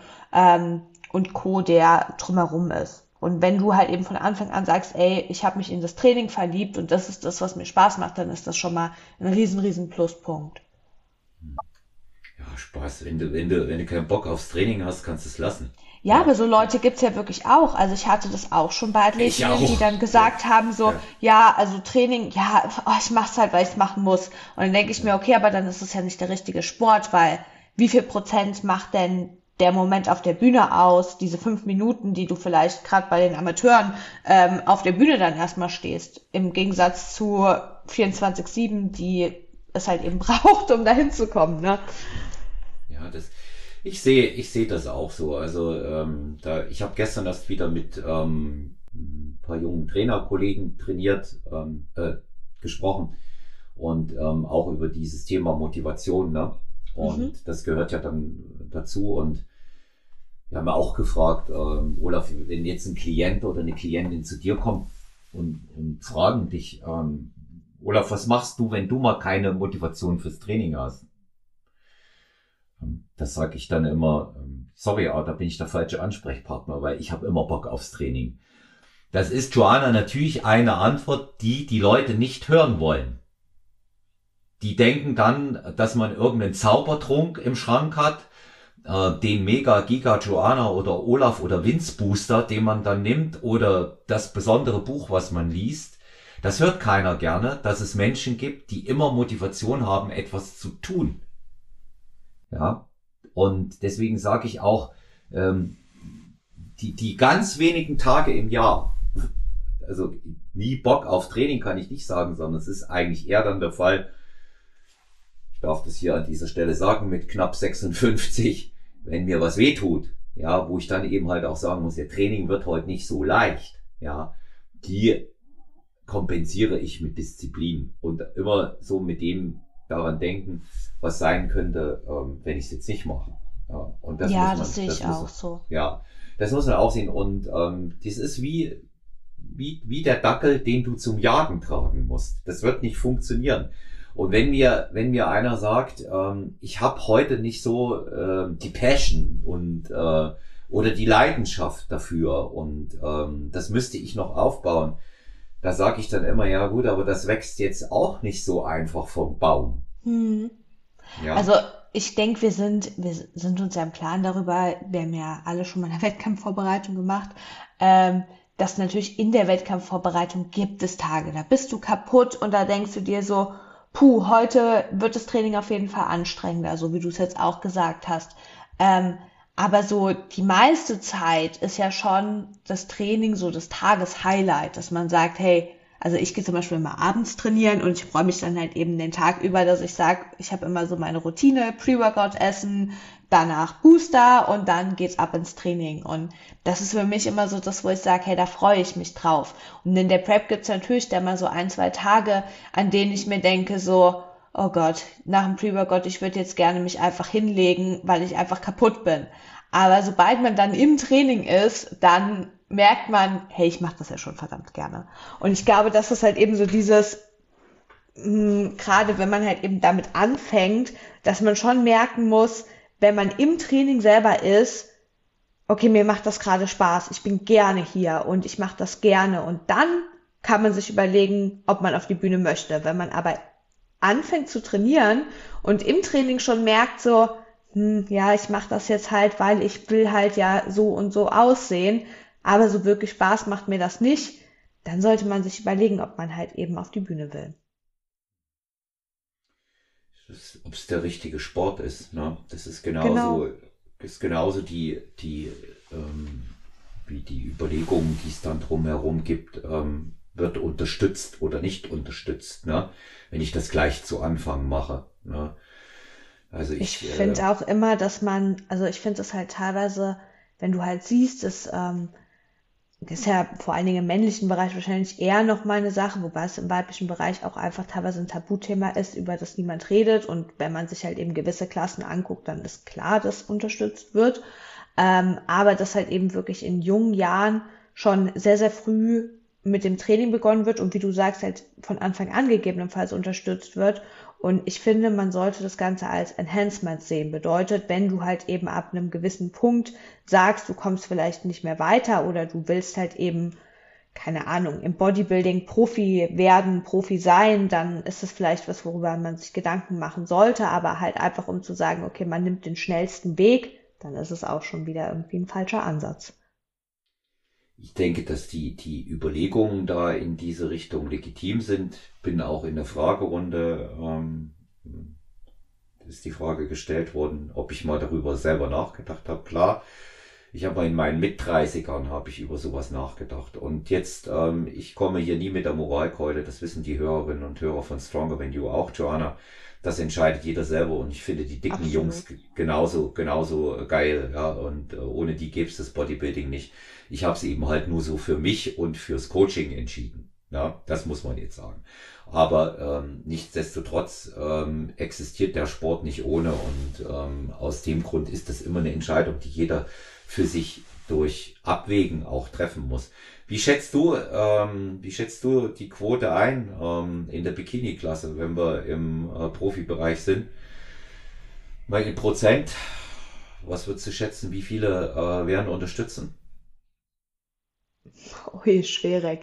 und Co., der drumherum ist. Und wenn du halt eben von Anfang an sagst, ey, ich habe mich in das Training verliebt und das ist das, was mir Spaß macht, dann ist das schon mal ein riesen Pluspunkt. Ja, Spaß. Wenn du keinen Bock aufs Training hast, kannst du es lassen. Ja, aber so Leute gibt's ja wirklich auch. Also ich hatte das auch schon bei Ich Athletinnen, auch. die dann gesagt haben so, ja, also Training, ja, ich mach's halt, weil ich's machen muss. Und dann denke ich mir, okay, aber dann ist es ja nicht der richtige Sport, weil wie viel Prozent macht denn der Moment auf der Bühne aus, diese 5 Minuten, die du vielleicht gerade bei den Amateuren auf der Bühne dann erstmal stehst, im Gegensatz zu 24/7, die es halt eben braucht, um dahin zu kommen, ne? Ja, ich sehe das auch so. Also ich habe gestern erst wieder mit ein paar jungen Trainerkollegen gesprochen und auch über dieses Thema Motivation, ne? Und das gehört ja dann dazu. Und wir haben ja auch gefragt, Olaf, wenn jetzt ein Klient oder eine Klientin zu dir kommt und fragen dich, Olaf, was machst du, wenn du mal keine Motivation fürs Training hast? Das sage ich dann immer, sorry, aber da bin ich der falsche Ansprechpartner, weil ich habe immer Bock aufs Training. Das ist, Joanna, natürlich eine Antwort, die Leute nicht hören wollen. Die denken dann, dass man irgendeinen Zaubertrunk im Schrank hat, den Mega Giga Joanna oder Olaf oder Vince Booster, den man dann nimmt, oder das besondere Buch, was man liest. Das hört keiner gerne, dass es Menschen gibt, die immer Motivation haben, etwas zu tun. Ja, und deswegen sage ich auch, die ganz wenigen Tage im Jahr, also nie Bock auf Training kann ich nicht sagen, sondern es ist eigentlich eher dann der Fall, ich darf das hier an dieser Stelle sagen, mit knapp 56, wenn mir was wehtut, ja, wo ich dann eben halt auch sagen muss, der Training wird heute nicht so leicht, ja, die kompensiere ich mit Disziplin und immer so mit dem daran denken, was sein könnte, wenn ich es jetzt nicht mache. Ja, und das Ja, muss man, das sehe ich auch so. Ja, das muss man auch sehen. Und das ist wie der Dackel, den du zum Jagen tragen musst. Das wird nicht funktionieren. Und wenn mir einer sagt, ich habe heute nicht so die Passion und oder die Leidenschaft dafür und das müsste ich noch aufbauen, da sage ich dann immer, ja gut, aber das wächst jetzt auch nicht so einfach vom Baum. Ja. Also ich denke, wir sind uns ja im Klaren darüber, wir haben ja alle schon mal eine Wettkampfvorbereitung gemacht, dass natürlich in der Wettkampfvorbereitung gibt es Tage, da bist du kaputt und da denkst du dir so, heute wird das Training auf jeden Fall anstrengender, so wie du es jetzt auch gesagt hast. Aber so die meiste Zeit ist ja schon das Training so das Tageshighlight, dass man sagt, hey, also ich gehe zum Beispiel immer abends trainieren und ich freue mich dann halt eben den Tag über, dass ich sage, ich habe immer so meine Routine, Pre-Workout essen, danach Booster und dann geht's ab ins Training. Und das ist für mich immer so das, wo ich sage, hey, da freue ich mich drauf. Und in der Prep gibt's natürlich dann mal so 1-2 Tage, an denen ich mir denke so, oh Gott, nach dem Pre-Workout, ich würde jetzt gerne mich einfach hinlegen, weil ich einfach kaputt bin. Aber sobald man dann im Training ist, dann merkt man, hey, ich mache das ja schon verdammt gerne. Und ich glaube, das ist halt eben so dieses, gerade wenn man halt eben damit anfängt, dass man schon merken muss, wenn man im Training selber ist, okay, mir macht das gerade Spaß, ich bin gerne hier und ich mache das gerne. Und dann kann man sich überlegen, ob man auf die Bühne möchte. Wenn man aber anfängt zu trainieren und im Training schon merkt so, ja, ich mache das jetzt halt, weil ich will halt ja so und so aussehen, aber so wirklich Spaß macht mir das nicht, dann sollte man sich überlegen, ob man halt eben auf die Bühne will. Ob es der richtige Sport ist, ne? Das ist Genau. genauso wie die Überlegungen, die es dann drumherum gibt, wird unterstützt oder nicht unterstützt, ne? Wenn ich das gleich zu Anfang mache, ne? Also Ich finde auch immer, also ich finde es halt teilweise, wenn du halt siehst, das ist ja vor allen Dingen im männlichen Bereich wahrscheinlich eher noch mal eine Sache, wobei es im weiblichen Bereich auch einfach teilweise ein Tabuthema ist, über das niemand redet. Und wenn man sich halt eben gewisse Klassen anguckt, dann ist klar, dass unterstützt wird. Aber dass halt eben wirklich in jungen Jahren schon sehr, sehr früh mit dem Training begonnen wird und wie du sagst, halt von Anfang an gegebenenfalls unterstützt wird. Und ich finde, man sollte das Ganze als Enhancement sehen. Bedeutet, wenn du halt eben ab einem gewissen Punkt sagst, du kommst vielleicht nicht mehr weiter oder du willst halt eben, keine Ahnung, im Bodybuilding Profi werden, Profi sein, dann ist das vielleicht was, worüber man sich Gedanken machen sollte. Aber halt einfach, um zu sagen, okay, man nimmt den schnellsten Weg, dann ist es auch schon wieder irgendwie ein falscher Ansatz. Ich denke, dass die Überlegungen da in diese Richtung legitim sind. Bin auch in der Fragerunde, ist die Frage gestellt worden, ob ich mal darüber selber nachgedacht habe. Klar, ich habe mal in meinen Mit-30ern habe ich über sowas nachgedacht. Und jetzt, ich komme hier nie mit der Moralkeule, das wissen die Hörerinnen und Hörer von Stronger Than You auch, Joanna. Das entscheidet jeder selber und ich finde die dicken Absolut. Jungs genauso geil, ja, und ohne die gäbe es das Bodybuilding nicht. Ich habe es eben halt nur so für mich und fürs Coaching entschieden. Ja, das muss man jetzt sagen. Aber nichtsdestotrotz existiert der Sport nicht ohne und aus dem Grund ist das immer eine Entscheidung, die jeder für sich durch Abwägen auch treffen muss. Wie schätzt du die Quote ein in der Bikini-Klasse, wenn wir im Profibereich sind? Mal in Prozent, was würdest du schätzen, wie viele werden unterstützen? Ui, schwierig.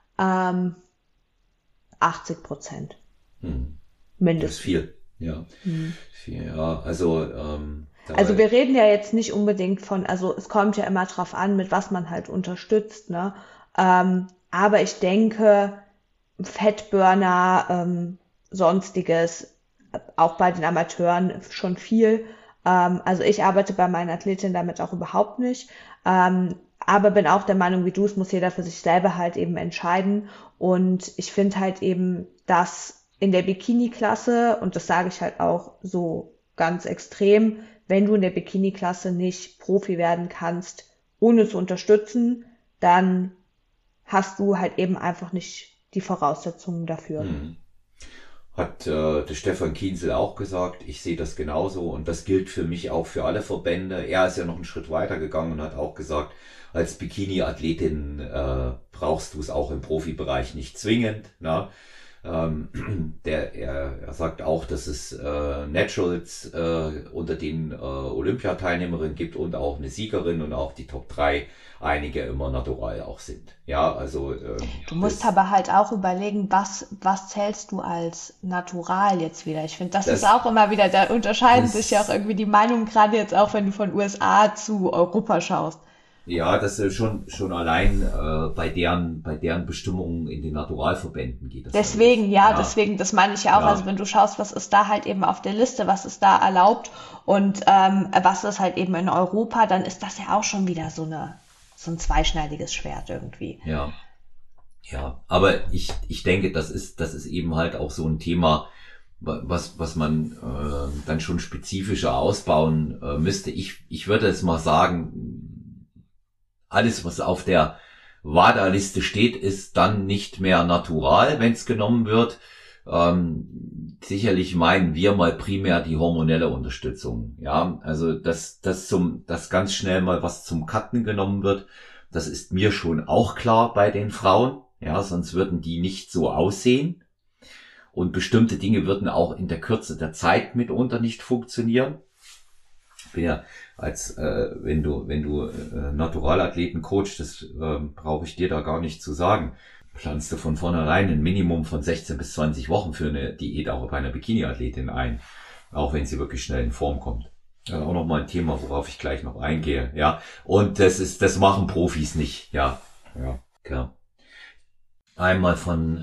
80%, Hm. Das ist mindestens. viel, ja. Viel, ja. Also Also wir reden ja jetzt nicht unbedingt also es kommt ja immer drauf an, mit was man halt unterstützt, ne? Aber ich denke, Fettburner, sonstiges, auch bei den Amateuren schon viel. Also ich arbeite bei meinen Athletinnen damit auch überhaupt nicht. Aber bin auch der Meinung, wie du, es muss jeder für sich selber halt eben entscheiden. Und ich finde halt eben, dass in der Bikini-Klasse, und das sage ich halt auch so ganz extrem, wenn du in der Bikini-Klasse nicht Profi werden kannst, ohne zu unterstützen, dann hast du halt eben einfach nicht die Voraussetzungen dafür. Hat der Stefan Kienzel auch gesagt, ich sehe das genauso und das gilt für mich auch für alle Verbände. Er ist ja noch einen Schritt weiter gegangen und hat auch gesagt, als Bikini-Athletin brauchst du es auch im Profibereich nicht zwingend. Ne? Er sagt auch, dass es Naturals unter den Olympiateilnehmerinnen gibt und auch eine Siegerin und auch die Top 3 einige immer natural auch sind. Ja, also Du musst aber halt auch überlegen, was zählst du als natural jetzt wieder? Ich finde, das ist das, auch immer wieder, da unterscheiden sich ja auch das irgendwie die Meinungen, gerade jetzt auch, wenn du von USA zu Europa schaust. Ja, das ist schon allein bei deren Bestimmungen in den Naturalverbänden geht das. Deswegen, deswegen, das meine ich ja auch. Ja. Also wenn du schaust, was ist da halt eben auf der Liste, was ist da erlaubt und was ist halt eben in Europa, dann ist das ja auch schon wieder so ein zweischneidiges Schwert irgendwie. Ja. Ja, aber ich denke, das ist eben halt auch so ein Thema, was man dann schon spezifischer ausbauen müsste. Ich würde jetzt mal sagen, alles, was auf der WADA-Liste steht, ist dann nicht mehr natural, wenn es genommen wird. Sicherlich meinen wir mal primär die hormonelle Unterstützung. Ja, also dass ganz schnell mal was zum Cutten genommen wird, das ist mir schon auch klar bei den Frauen. Ja, sonst würden die nicht so aussehen. Und bestimmte Dinge würden auch in der Kürze der Zeit mitunter nicht funktionieren. Ich bin ja wenn du Naturalathleten coachst, das brauche ich dir da gar nicht zu sagen, planst du von vornherein ein Minimum von 16 bis 20 Wochen für eine Diät auch bei einer Bikini-Athletin ein. Auch wenn sie wirklich schnell in Form kommt. Das ist auch nochmal ein Thema, worauf ich gleich noch eingehe. Ja, und das machen Profis nicht. Ja, klar. Einmal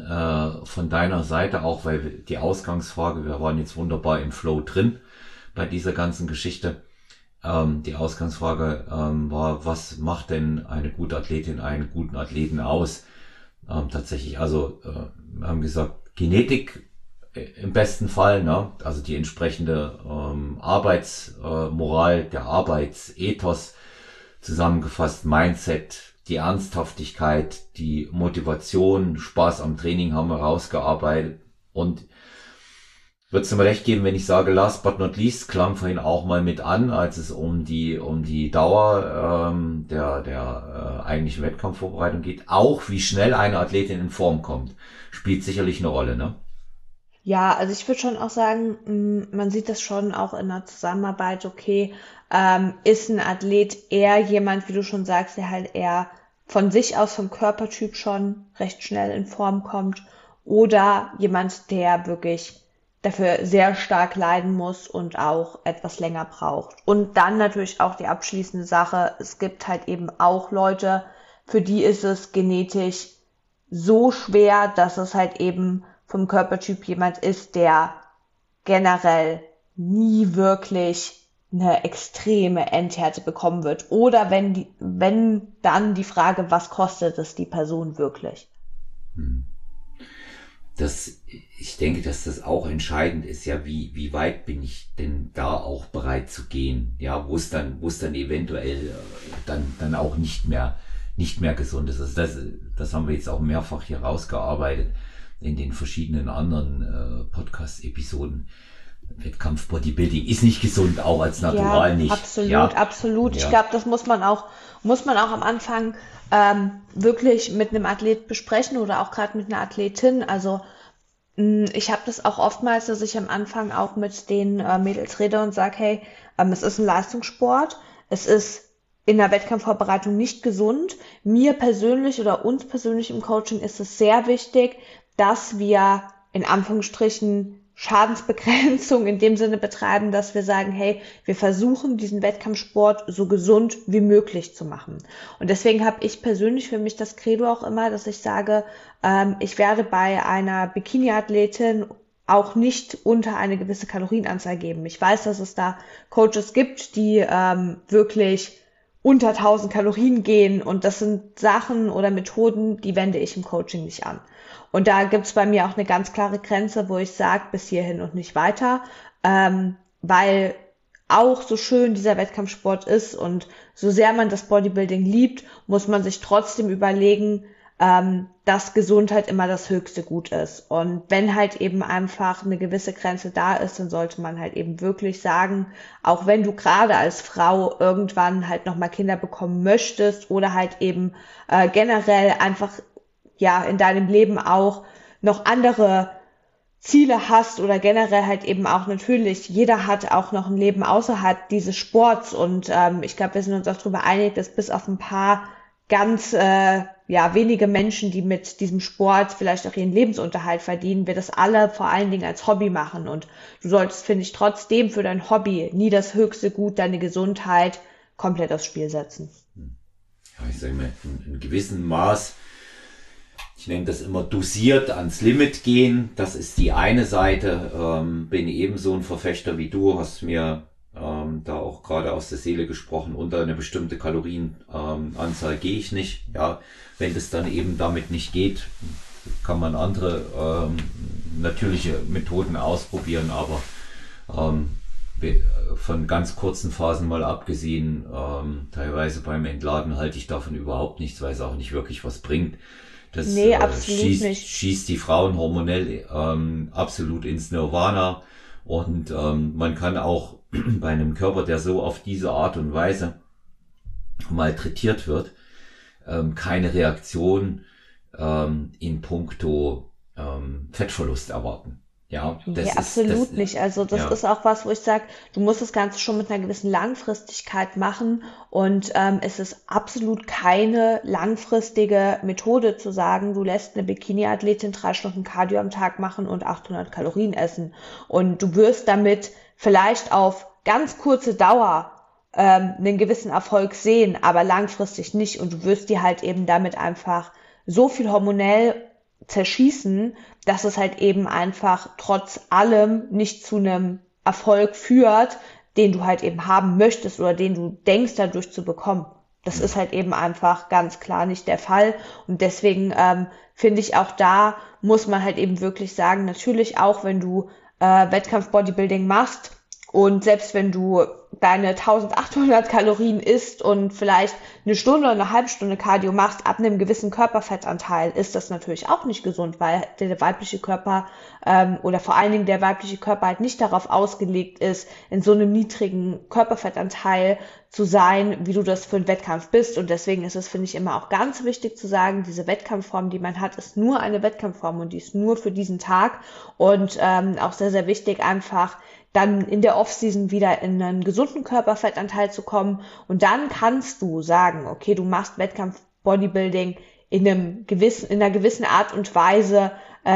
von deiner Seite auch, weil die Ausgangsfrage, wir waren jetzt wunderbar im Flow drin bei dieser ganzen Geschichte. Die Ausgangsfrage war, was macht denn eine gute Athletin einen guten Athleten aus? Tatsächlich, also wir haben gesagt, Genetik im besten Fall, ne? Also die entsprechende Arbeitsmoral, der Arbeitsethos, zusammengefasst Mindset, die Ernsthaftigkeit, die Motivation, Spaß am Training haben wir rausgearbeitet. Und würdest du mir recht geben, wenn ich sage, last but not least, klang vorhin auch mal mit an, als es um die Dauer der eigentlichen Wettkampfvorbereitung geht, auch wie schnell eine Athletin in Form kommt, spielt sicherlich eine Rolle, ne? Ja, also ich würde schon auch sagen, man sieht das schon auch in der Zusammenarbeit, okay, ist ein Athlet eher jemand, wie du schon sagst, der halt eher von sich aus vom Körpertyp schon recht schnell in Form kommt oder jemand, der wirklich dafür sehr stark leiden muss und auch etwas länger braucht. Und dann natürlich auch die abschließende Sache, es gibt halt eben auch Leute, für die ist es genetisch so schwer, dass es halt eben vom Körpertyp jemand ist, der generell nie wirklich eine extreme Endhärte bekommen wird. Oder wenn dann die Frage, was kostet es die Person wirklich? Ich denke, dass das auch entscheidend ist, ja, wie weit bin ich denn da auch bereit zu gehen, ja, wo es dann eventuell dann auch nicht mehr gesund ist. Also das haben wir jetzt auch mehrfach hier rausgearbeitet in den verschiedenen anderen Podcast-Episoden. Wettkampf-Bodybuilding ist nicht gesund, auch als Natural nicht. Absolut. Ja. Ich glaube, das muss man auch am Anfang wirklich mit einem Athlet besprechen oder auch gerade mit einer Athletin. Also ich habe das auch oftmals, dass ich am Anfang auch mit den Mädels rede und sage, hey, es ist ein Leistungssport, es ist in der Wettkampfvorbereitung nicht gesund. Mir persönlich oder uns persönlich im Coaching ist es sehr wichtig, dass wir in Anführungsstrichen Schadensbegrenzung in dem Sinne betreiben, dass wir sagen, hey, wir versuchen diesen Wettkampfsport so gesund wie möglich zu machen. Und deswegen habe ich persönlich für mich das Credo auch immer, dass ich sage, ich werde bei einer Bikini-Athletin auch nicht unter eine gewisse Kalorienanzahl geben. Ich weiß, dass es da Coaches gibt, die wirklich unter 1000 Kalorien gehen und das sind Sachen oder Methoden, die wende ich im Coaching nicht an. Und da gibt's bei mir auch eine ganz klare Grenze, wo ich sage, bis hierhin und nicht weiter, weil auch so schön dieser Wettkampfsport ist und so sehr man das Bodybuilding liebt, muss man sich trotzdem überlegen, dass Gesundheit immer das höchste Gut ist. Und wenn halt eben einfach eine gewisse Grenze da ist, dann sollte man halt eben wirklich sagen, auch wenn du gerade als Frau irgendwann halt nochmal Kinder bekommen möchtest oder halt eben generell einfach ja in deinem Leben auch noch andere Ziele hast oder generell halt eben auch natürlich, jeder hat auch noch ein Leben außerhalb dieses Sports und ich glaube, wir sind uns auch darüber einig, dass bis auf ein paar ganz wenige Menschen, die mit diesem Sport vielleicht auch ihren Lebensunterhalt verdienen, wir das alle vor allen Dingen als Hobby machen und du solltest, finde ich, trotzdem für dein Hobby nie das höchste Gut, deine Gesundheit komplett aufs Spiel setzen. ich sage mal, in gewissem Maß, ich nenne das immer dosiert ans Limit gehen. Das ist die eine Seite. Bin ebenso ein Verfechter wie du, hast mir da auch gerade aus der Seele gesprochen. Unter eine bestimmte Kalorienanzahl gehe ich nicht. Ja, wenn das dann eben damit nicht geht, kann man andere natürliche Methoden ausprobieren, aber von ganz kurzen Phasen mal abgesehen, teilweise beim Entladen halte ich davon überhaupt nichts, weil es auch nicht wirklich was bringt. Das schießt die Frauen hormonell absolut ins Nirvana, und man kann auch bei einem Körper, der so auf diese Art und Weise malträtiert wird, keine Reaktion in puncto Fettverlust erwarten. Ja, Nee, absolut nicht. Also das ja. ist auch was, wo ich sage, du musst das Ganze schon mit einer gewissen Langfristigkeit machen, und es ist absolut keine langfristige Methode zu sagen, du lässt eine Bikini-Athletin 3 Stunden Cardio am Tag machen und 800 Kalorien essen, und du wirst damit vielleicht auf ganz kurze Dauer einen gewissen Erfolg sehen, aber langfristig nicht, und du wirst dir halt eben damit einfach so viel hormonell zerschießen, dass es halt eben einfach trotz allem nicht zu einem Erfolg führt, den du halt eben haben möchtest oder den du denkst dadurch zu bekommen. Das ist halt eben einfach ganz klar nicht der Fall, und deswegen finde ich, auch da muss man halt eben wirklich sagen, natürlich auch wenn du Wettkampf-Bodybuilding machst und selbst wenn du deine 1800 Kalorien isst und vielleicht eine Stunde oder eine halbe Stunde Cardio machst, ab einem gewissen Körperfettanteil, ist das natürlich auch nicht gesund, weil der weibliche Körper oder vor allen Dingen der weibliche Körper halt nicht darauf ausgelegt ist, in so einem niedrigen Körperfettanteil zu sein, wie du das für einen Wettkampf bist. Und deswegen ist es, finde ich, immer auch ganz wichtig zu sagen, diese Wettkampfform, die man hat, ist nur eine Wettkampfform und die ist nur für diesen Tag, und auch sehr, sehr wichtig, einfach dann in der Off-Season wieder in einen gesunden Körperfettanteil zu kommen, und dann kannst du sagen, okay, du machst Wettkampf-Bodybuilding in einer gewissen Art und Weise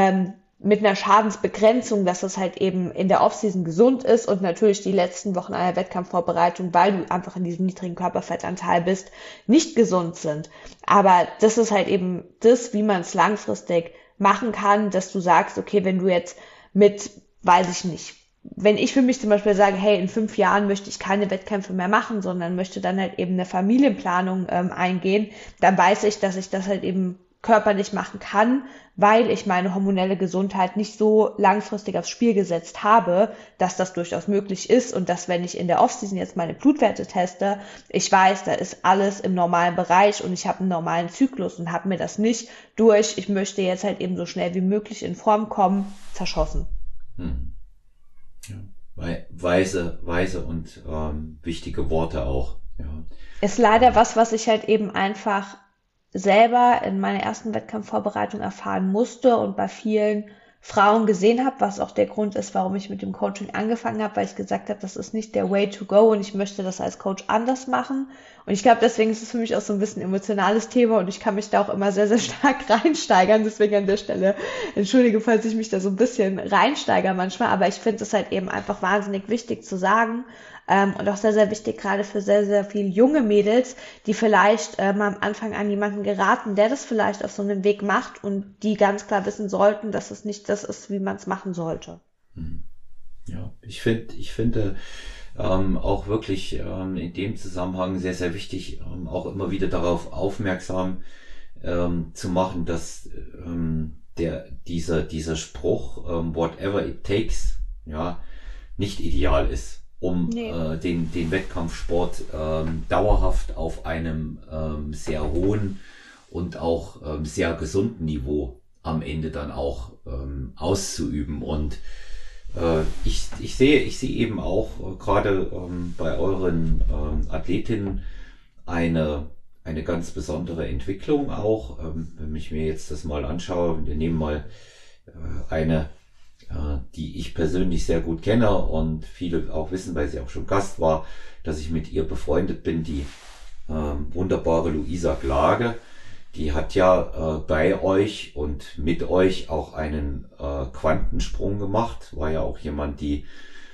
mit einer Schadensbegrenzung, dass das halt eben in der Off-Season gesund ist, und natürlich die letzten Wochen einer Wettkampfvorbereitung, weil du einfach in diesem niedrigen Körperfettanteil bist, nicht gesund sind. Aber das ist halt eben das, wie man es langfristig machen kann, dass du sagst, okay, wenn du jetzt weiß ich nicht, wenn ich für mich zum Beispiel sage, hey, in 5 Jahren möchte ich keine Wettkämpfe mehr machen, sondern möchte dann halt eben eine Familienplanung eingehen, dann weiß ich, dass ich das halt eben körperlich machen kann, weil ich meine hormonelle Gesundheit nicht so langfristig aufs Spiel gesetzt habe, dass das durchaus möglich ist, und dass, wenn ich in der Offseason jetzt meine Blutwerte teste, ich weiß, da ist alles im normalen Bereich und ich habe einen normalen Zyklus und habe mir das nicht durch, ich möchte jetzt halt eben so schnell wie möglich in Form kommen, zerschossen. Ja. Weise und wichtige Worte auch. Ja. Ist leider was ich halt eben einfach selber in meiner ersten Wettkampfvorbereitung erfahren musste und bei vielen Frauen gesehen habe, was auch der Grund ist, warum ich mit dem Coaching angefangen habe, weil ich gesagt habe, das ist nicht der way to go und ich möchte das als Coach anders machen. Und ich glaube, deswegen ist es für mich auch so ein bisschen ein emotionales Thema und ich kann mich da auch immer sehr, sehr stark reinsteigern. Deswegen an der Stelle entschuldige, falls ich mich da so ein bisschen reinsteigere manchmal, aber ich finde es halt eben einfach wahnsinnig wichtig zu sagen, und auch sehr, sehr wichtig, gerade für sehr, sehr viele junge Mädels, die vielleicht am Anfang an jemanden geraten, der das vielleicht auf so einem Weg macht und die ganz klar wissen sollten, dass es nicht das ist, wie man es machen sollte. Ja, ich finde auch wirklich in dem Zusammenhang sehr, sehr wichtig, auch immer wieder darauf aufmerksam zu machen, dass dieser Spruch, whatever it takes, ja, nicht ideal ist, um den Wettkampfsport dauerhaft auf einem sehr hohen und auch sehr gesunden Niveau am Ende dann auch auszuüben. Und ich sehe eben auch gerade bei euren Athletinnen eine ganz besondere Entwicklung auch. Wenn ich mir jetzt das mal anschaue, wir nehmen mal eine, die ich persönlich sehr gut kenne und viele auch wissen, weil sie auch schon Gast war, dass ich mit ihr befreundet bin, die wunderbare Luisa Glage. Die hat ja bei euch und mit euch auch einen Quantensprung gemacht, war ja auch jemand, die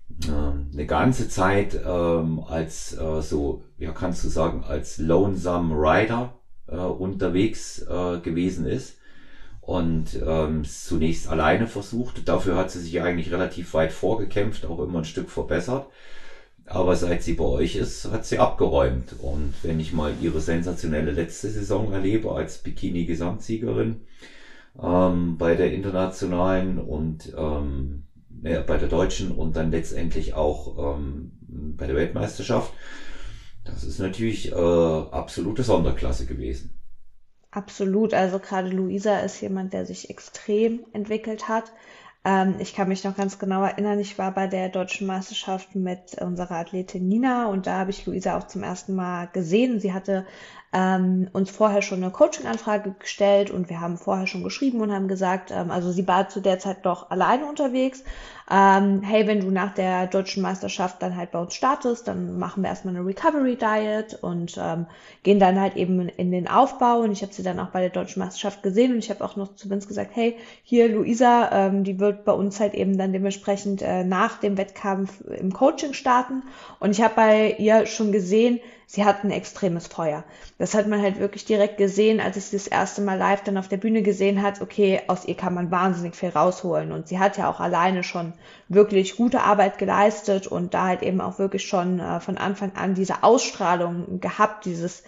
eine ganze Zeit als so, ja kannst du sagen, als Lonesome Rider unterwegs gewesen ist und zunächst alleine versucht. Dafür hat sie sich eigentlich relativ weit vorgekämpft, auch immer ein Stück verbessert. Aber seit sie bei euch ist, hat sie abgeräumt. Und wenn ich mal ihre sensationelle letzte Saison erlebe als Bikini-Gesamtsiegerin bei der internationalen und bei der deutschen und dann letztendlich auch bei der Weltmeisterschaft, das ist natürlich absolute Sonderklasse gewesen. Absolut. Also gerade Luisa ist jemand, der sich extrem entwickelt hat. Ich kann mich noch ganz genau erinnern, ich war bei der deutschen Meisterschaft mit unserer Athletin Nina und da habe ich Luisa auch zum ersten Mal gesehen. Sie hatte uns vorher schon eine Coaching-Anfrage gestellt und wir haben vorher schon geschrieben und haben gesagt, also sie war zu der Zeit noch alleine unterwegs. Hey, wenn du nach der deutschen Meisterschaft dann halt bei uns startest, dann machen wir erstmal eine Recovery Diet und gehen dann halt eben in den Aufbau. Und ich habe sie dann auch bei der deutschen Meisterschaft gesehen und ich habe auch noch zu Vince gesagt, hey, hier Luisa, die wird bei uns halt eben dann dementsprechend nach dem Wettkampf im Coaching starten. Und ich habe bei ihr schon gesehen, sie hat ein extremes Feuer. Das hat man halt wirklich direkt gesehen, als ich sie das erste Mal live dann auf der Bühne gesehen hat, okay, aus ihr kann man wahnsinnig viel rausholen. Und sie hat ja auch alleine schon wirklich gute Arbeit geleistet und da halt eben auch wirklich schon von Anfang an diese Ausstrahlung gehabt, dieses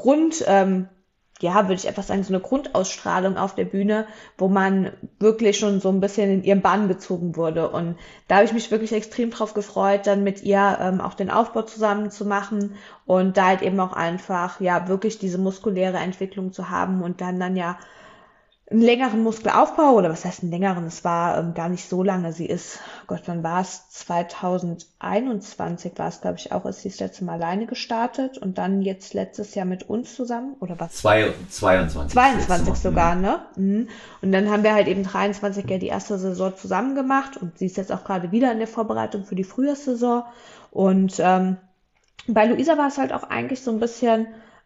würde ich einfach sagen, so eine Grundausstrahlung auf der Bühne, wo man wirklich schon so ein bisschen in ihren Bann gezogen wurde. Und da habe ich mich wirklich extrem drauf gefreut, dann mit ihr auch den Aufbau zusammen zu machen und da halt eben auch einfach, ja, wirklich diese muskuläre Entwicklung zu haben und dann ja einen längeren Muskelaufbau, oder was heißt einen längeren? Es war gar nicht so lange. Sie ist, Gott, wann war es? 2021 war es, glaube ich, auch, ist sie das letzte Mal alleine gestartet und dann jetzt letztes Jahr mit uns zusammen, oder was? 22. 22 sogar, ne? Mhm. Und dann haben wir halt eben 23 ja die erste Saison zusammen gemacht und sie ist jetzt auch gerade wieder in der Vorbereitung für die Frühjahrssaison. Und bei Luisa war es halt auch eigentlich so ein bisschen,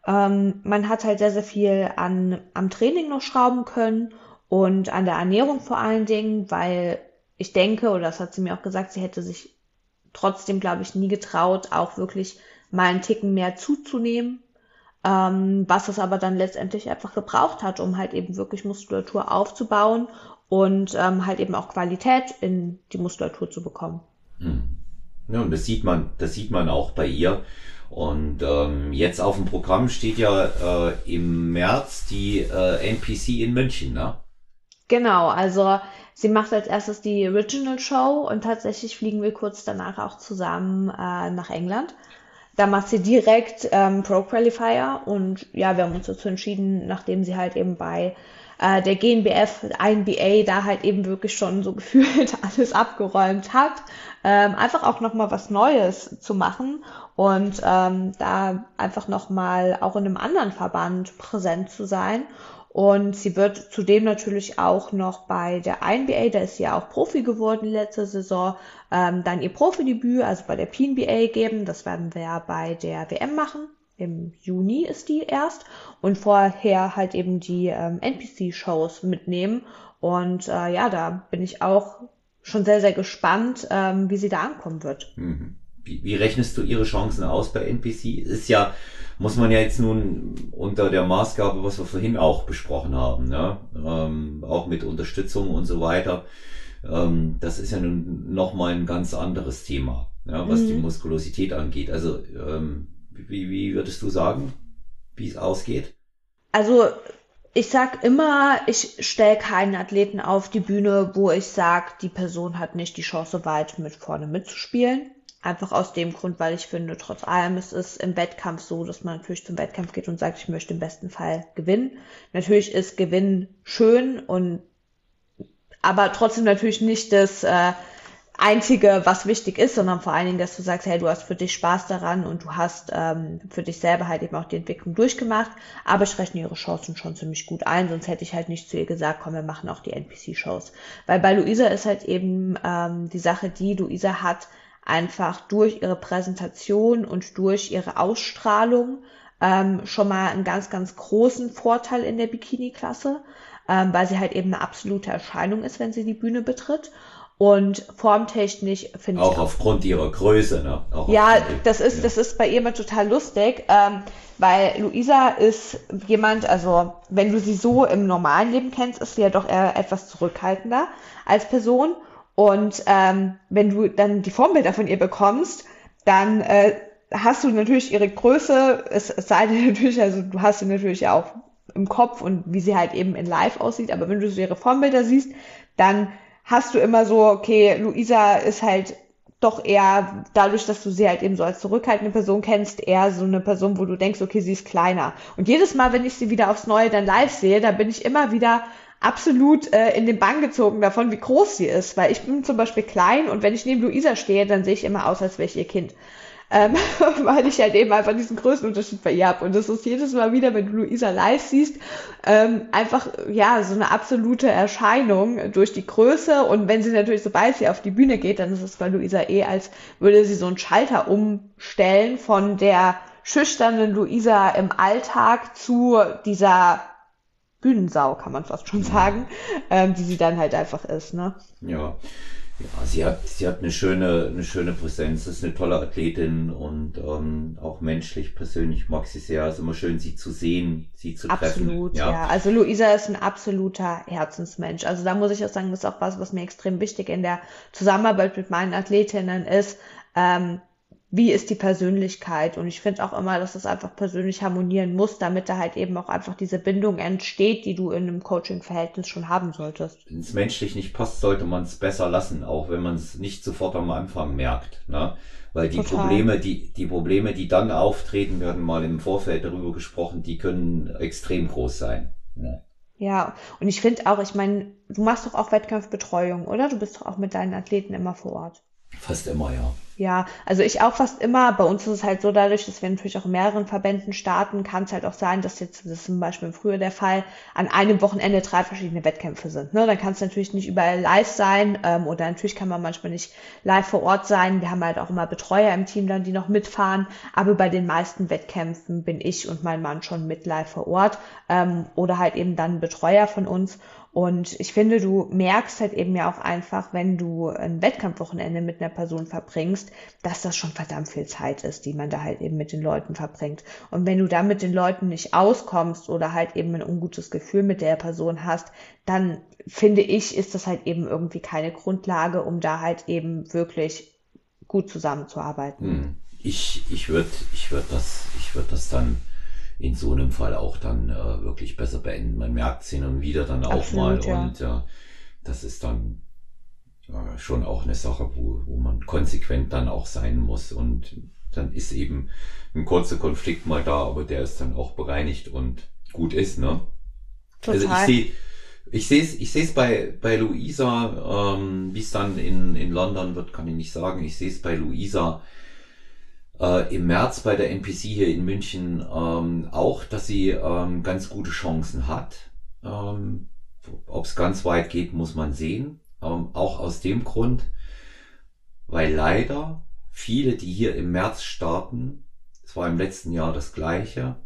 man hat halt sehr, sehr viel am Training noch schrauben können und an der Ernährung vor allen Dingen, weil ich denke, oder das hat sie mir auch gesagt, sie hätte sich trotzdem, glaube ich, nie getraut, auch wirklich mal einen Ticken mehr zuzunehmen, was es aber dann letztendlich einfach gebraucht hat, um halt eben wirklich Muskulatur aufzubauen und halt eben auch Qualität in die Muskulatur zu bekommen. Ja, und das sieht man auch bei ihr. Und jetzt auf dem Programm steht ja im März die NPC in München, ne? Genau, also sie macht als erstes die Original Show und tatsächlich fliegen wir kurz danach auch zusammen nach England. Da macht sie direkt Pro Qualifier und ja, wir haben uns dazu entschieden, nachdem sie halt eben bei der GNBF, INBA da halt eben wirklich schon so gefühlt alles abgeräumt hat, einfach auch nochmal was Neues zu machen und da einfach nochmal auch in einem anderen Verband präsent zu sein. Und sie wird zudem natürlich auch noch bei der INBA, da ist sie ja auch Profi geworden letzte Saison, dann ihr Profidebüt, also bei der PNBA geben. Das werden wir ja bei der WM machen. Im Juni ist die erst. Und vorher halt eben die NPC-Shows mitnehmen. Und ja, da bin ich auch schon sehr, sehr gespannt, wie sie da ankommen wird. Wie rechnest du ihre Chancen aus bei NPC? Ist ja, muss man ja jetzt nun unter der Maßgabe, was wir vorhin auch besprochen haben, ne? Auch mit Unterstützung und so weiter. Das ist ja nun nochmal ein ganz anderes Thema, ja, was die Muskulosität angeht. Also wie würdest du sagen, wie es ausgeht? Also ich sag immer, ich stelle keinen Athleten auf die Bühne, wo ich sage, die Person hat nicht die Chance, weit mit vorne mitzuspielen. Einfach aus dem Grund, weil ich finde, trotz allem ist es im Wettkampf so, dass man natürlich zum Wettkampf geht und sagt, ich möchte im besten Fall gewinnen. Natürlich ist Gewinnen schön aber trotzdem natürlich nicht das Einzige, was wichtig ist, sondern vor allen Dingen, dass du sagst, hey, du hast für dich Spaß daran und du hast für dich selber halt eben auch die Entwicklung durchgemacht. Aber ich rechne ihre Chancen schon ziemlich gut ein, sonst hätte ich halt nicht zu ihr gesagt, komm, wir machen auch die NPC-Shows. Weil bei Luisa ist halt eben die Sache, die Luisa hat einfach durch ihre Präsentation und durch ihre Ausstrahlung schon mal einen ganz, ganz großen Vorteil in der Bikini-Klasse, weil sie halt eben eine absolute Erscheinung ist, wenn sie die Bühne betritt. Und formtechnisch finde ich Auch aufgrund ihrer Größe, ne? Auch ja, aufgrund das ist bei ihr immer total lustig, weil Luisa ist jemand, also wenn du sie so im normalen Leben kennst, ist sie ja doch eher etwas zurückhaltender als Person. Und wenn du dann die Formbilder von ihr bekommst, dann hast du natürlich ihre Größe, es sei denn natürlich, also du hast sie natürlich auch im Kopf und wie sie halt eben in Live aussieht, aber wenn du so ihre Formbilder siehst, dann hast du immer so, okay, Luisa ist halt doch eher, dadurch, dass du sie halt eben so als zurückhaltende Person kennst, eher so eine Person, wo du denkst, okay, sie ist kleiner. Und jedes Mal, wenn ich sie wieder aufs Neue dann live sehe, da bin ich immer wieder absolut in den Bann gezogen davon, wie groß sie ist. Weil ich bin zum Beispiel klein und wenn ich neben Luisa stehe, dann sehe ich immer aus, als wäre ich ihr Kind. Weil ich halt eben einfach diesen Größenunterschied bei ihr habe. Und das ist jedes Mal wieder, wenn du Luisa live siehst, einfach, ja, so eine absolute Erscheinung durch die Größe. Und wenn sie natürlich, sobald sie auf die Bühne geht, dann ist es bei Luisa als würde sie so einen Schalter umstellen von der schüchternen Luisa im Alltag zu dieser Bühnensau, kann man fast schon sagen, die sie dann halt einfach ist, ne? Ja. Ja, sie hat eine schöne Präsenz, ist eine tolle Athletin und auch menschlich, persönlich mag sie sehr. Es ist immer schön, sie zu sehen, sie zu treffen. Absolut, ja. Also Luisa ist ein absoluter Herzensmensch. Also da muss ich auch sagen, das ist auch was mir extrem wichtig in der Zusammenarbeit mit meinen Athletinnen ist, wie ist die Persönlichkeit? Und ich finde auch immer, dass das einfach persönlich harmonieren muss, damit da halt eben auch einfach diese Bindung entsteht, die du in einem Coaching-Verhältnis schon haben solltest. Wenn es menschlich nicht passt, sollte man es besser lassen, auch wenn man es nicht sofort am Anfang merkt, ne? Weil die Probleme, die dann auftreten, wir hatten mal im Vorfeld darüber gesprochen, die können extrem groß sein. Ne? Ja, und ich finde auch, ich meine, du machst doch auch Wettkampfbetreuung, oder? Du bist doch auch mit deinen Athleten immer vor Ort. Fast immer, ja. Ja, also ich auch fast immer. Bei uns ist es halt so, dadurch, dass wir natürlich auch in mehreren Verbänden starten, kann es halt auch sein, dass jetzt, das ist zum Beispiel früher der Fall, an einem Wochenende 3 verschiedene Wettkämpfe sind. Ne? Dann kann es natürlich nicht überall live sein oder natürlich kann man manchmal nicht live vor Ort sein. Wir haben halt auch immer Betreuer im Team dann, die noch mitfahren. Aber bei den meisten Wettkämpfen bin ich und mein Mann schon mit live vor Ort oder halt eben dann ein Betreuer von uns. Und ich finde, du merkst halt eben ja auch einfach, wenn du ein Wettkampfwochenende mit einer Person verbringst, dass das schon verdammt viel Zeit ist, die man da halt eben mit den Leuten verbringt. Und wenn du da mit den Leuten nicht auskommst oder halt eben ein ungutes Gefühl mit der Person hast, dann finde ich, ist das halt eben irgendwie keine Grundlage, um da halt eben wirklich gut zusammenzuarbeiten. Ich würd das dann in so einem Fall auch dann wirklich besser beenden. Man merkt es hin und wieder dann auch Absolut, mal ja. und das ist dann schon auch eine Sache, wo man konsequent dann auch sein muss und dann ist eben ein kurzer Konflikt mal da, aber der ist dann auch bereinigt und gut ist, ne? Total. Also ich sehe es bei Luisa, wie es dann in London wird, kann ich nicht sagen. Ich sehe es bei Luisa im März bei der NPC hier in München auch, dass sie ganz gute Chancen hat. Ob es ganz weit geht, muss man sehen. Auch aus dem Grund, weil leider viele, die hier im März starten, es war im letzten Jahr das Gleiche,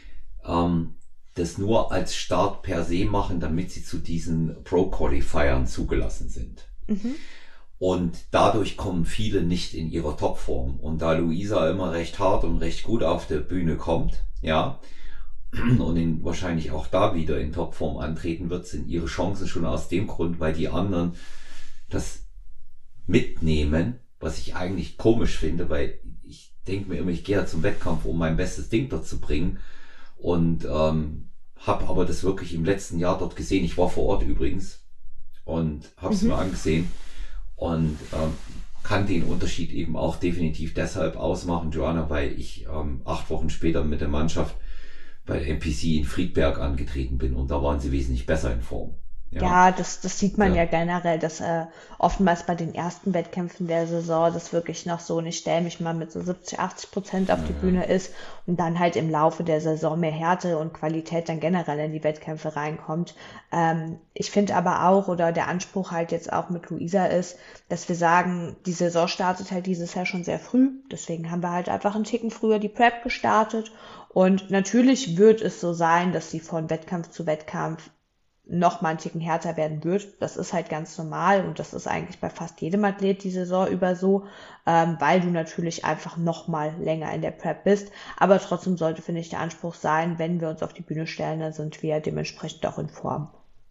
das nur als Start per se machen, damit sie zu diesen Pro-Qualifiern zugelassen sind. Und dadurch kommen viele nicht in ihrer Topform. Und da Luisa immer recht hart und recht gut auf der Bühne kommt, ja, und wahrscheinlich auch da wieder in Topform antreten wird, sind ihre Chancen schon aus dem Grund, weil die anderen das mitnehmen, was ich eigentlich komisch finde, weil ich denke mir immer, ich gehe ja zum Wettkampf, um mein bestes Ding dort zu bringen und habe aber das wirklich im letzten Jahr dort gesehen. Ich war vor Ort übrigens und habe es mir angesehen. Und kann den Unterschied eben auch definitiv deshalb ausmachen, Joanna, weil ich 8 Wochen später mit der Mannschaft bei der NPC in Friedberg angetreten bin und da waren sie wesentlich besser in Form. Ja, das sieht man ja generell, dass oftmals bei den ersten Wettkämpfen der Saison das wirklich noch so, und ich stelle mich mal mit so 70-80% auf die Bühne ist und dann halt im Laufe der Saison mehr Härte und Qualität dann generell in die Wettkämpfe reinkommt. Ich finde aber auch, oder der Anspruch halt jetzt auch mit Luisa ist, dass wir sagen, die Saison startet halt dieses Jahr schon sehr früh, deswegen haben wir halt einfach einen Ticken früher die Prep gestartet und natürlich wird es so sein, dass sie von Wettkampf zu Wettkampf noch mal einen Ticken härter werden wird. Das ist halt ganz normal und das ist eigentlich bei fast jedem Athlet die Saison über so, weil du natürlich einfach noch mal länger in der Prep bist. Aber trotzdem sollte, finde ich, der Anspruch sein, wenn wir uns auf die Bühne stellen, dann sind wir dementsprechend auch in Form.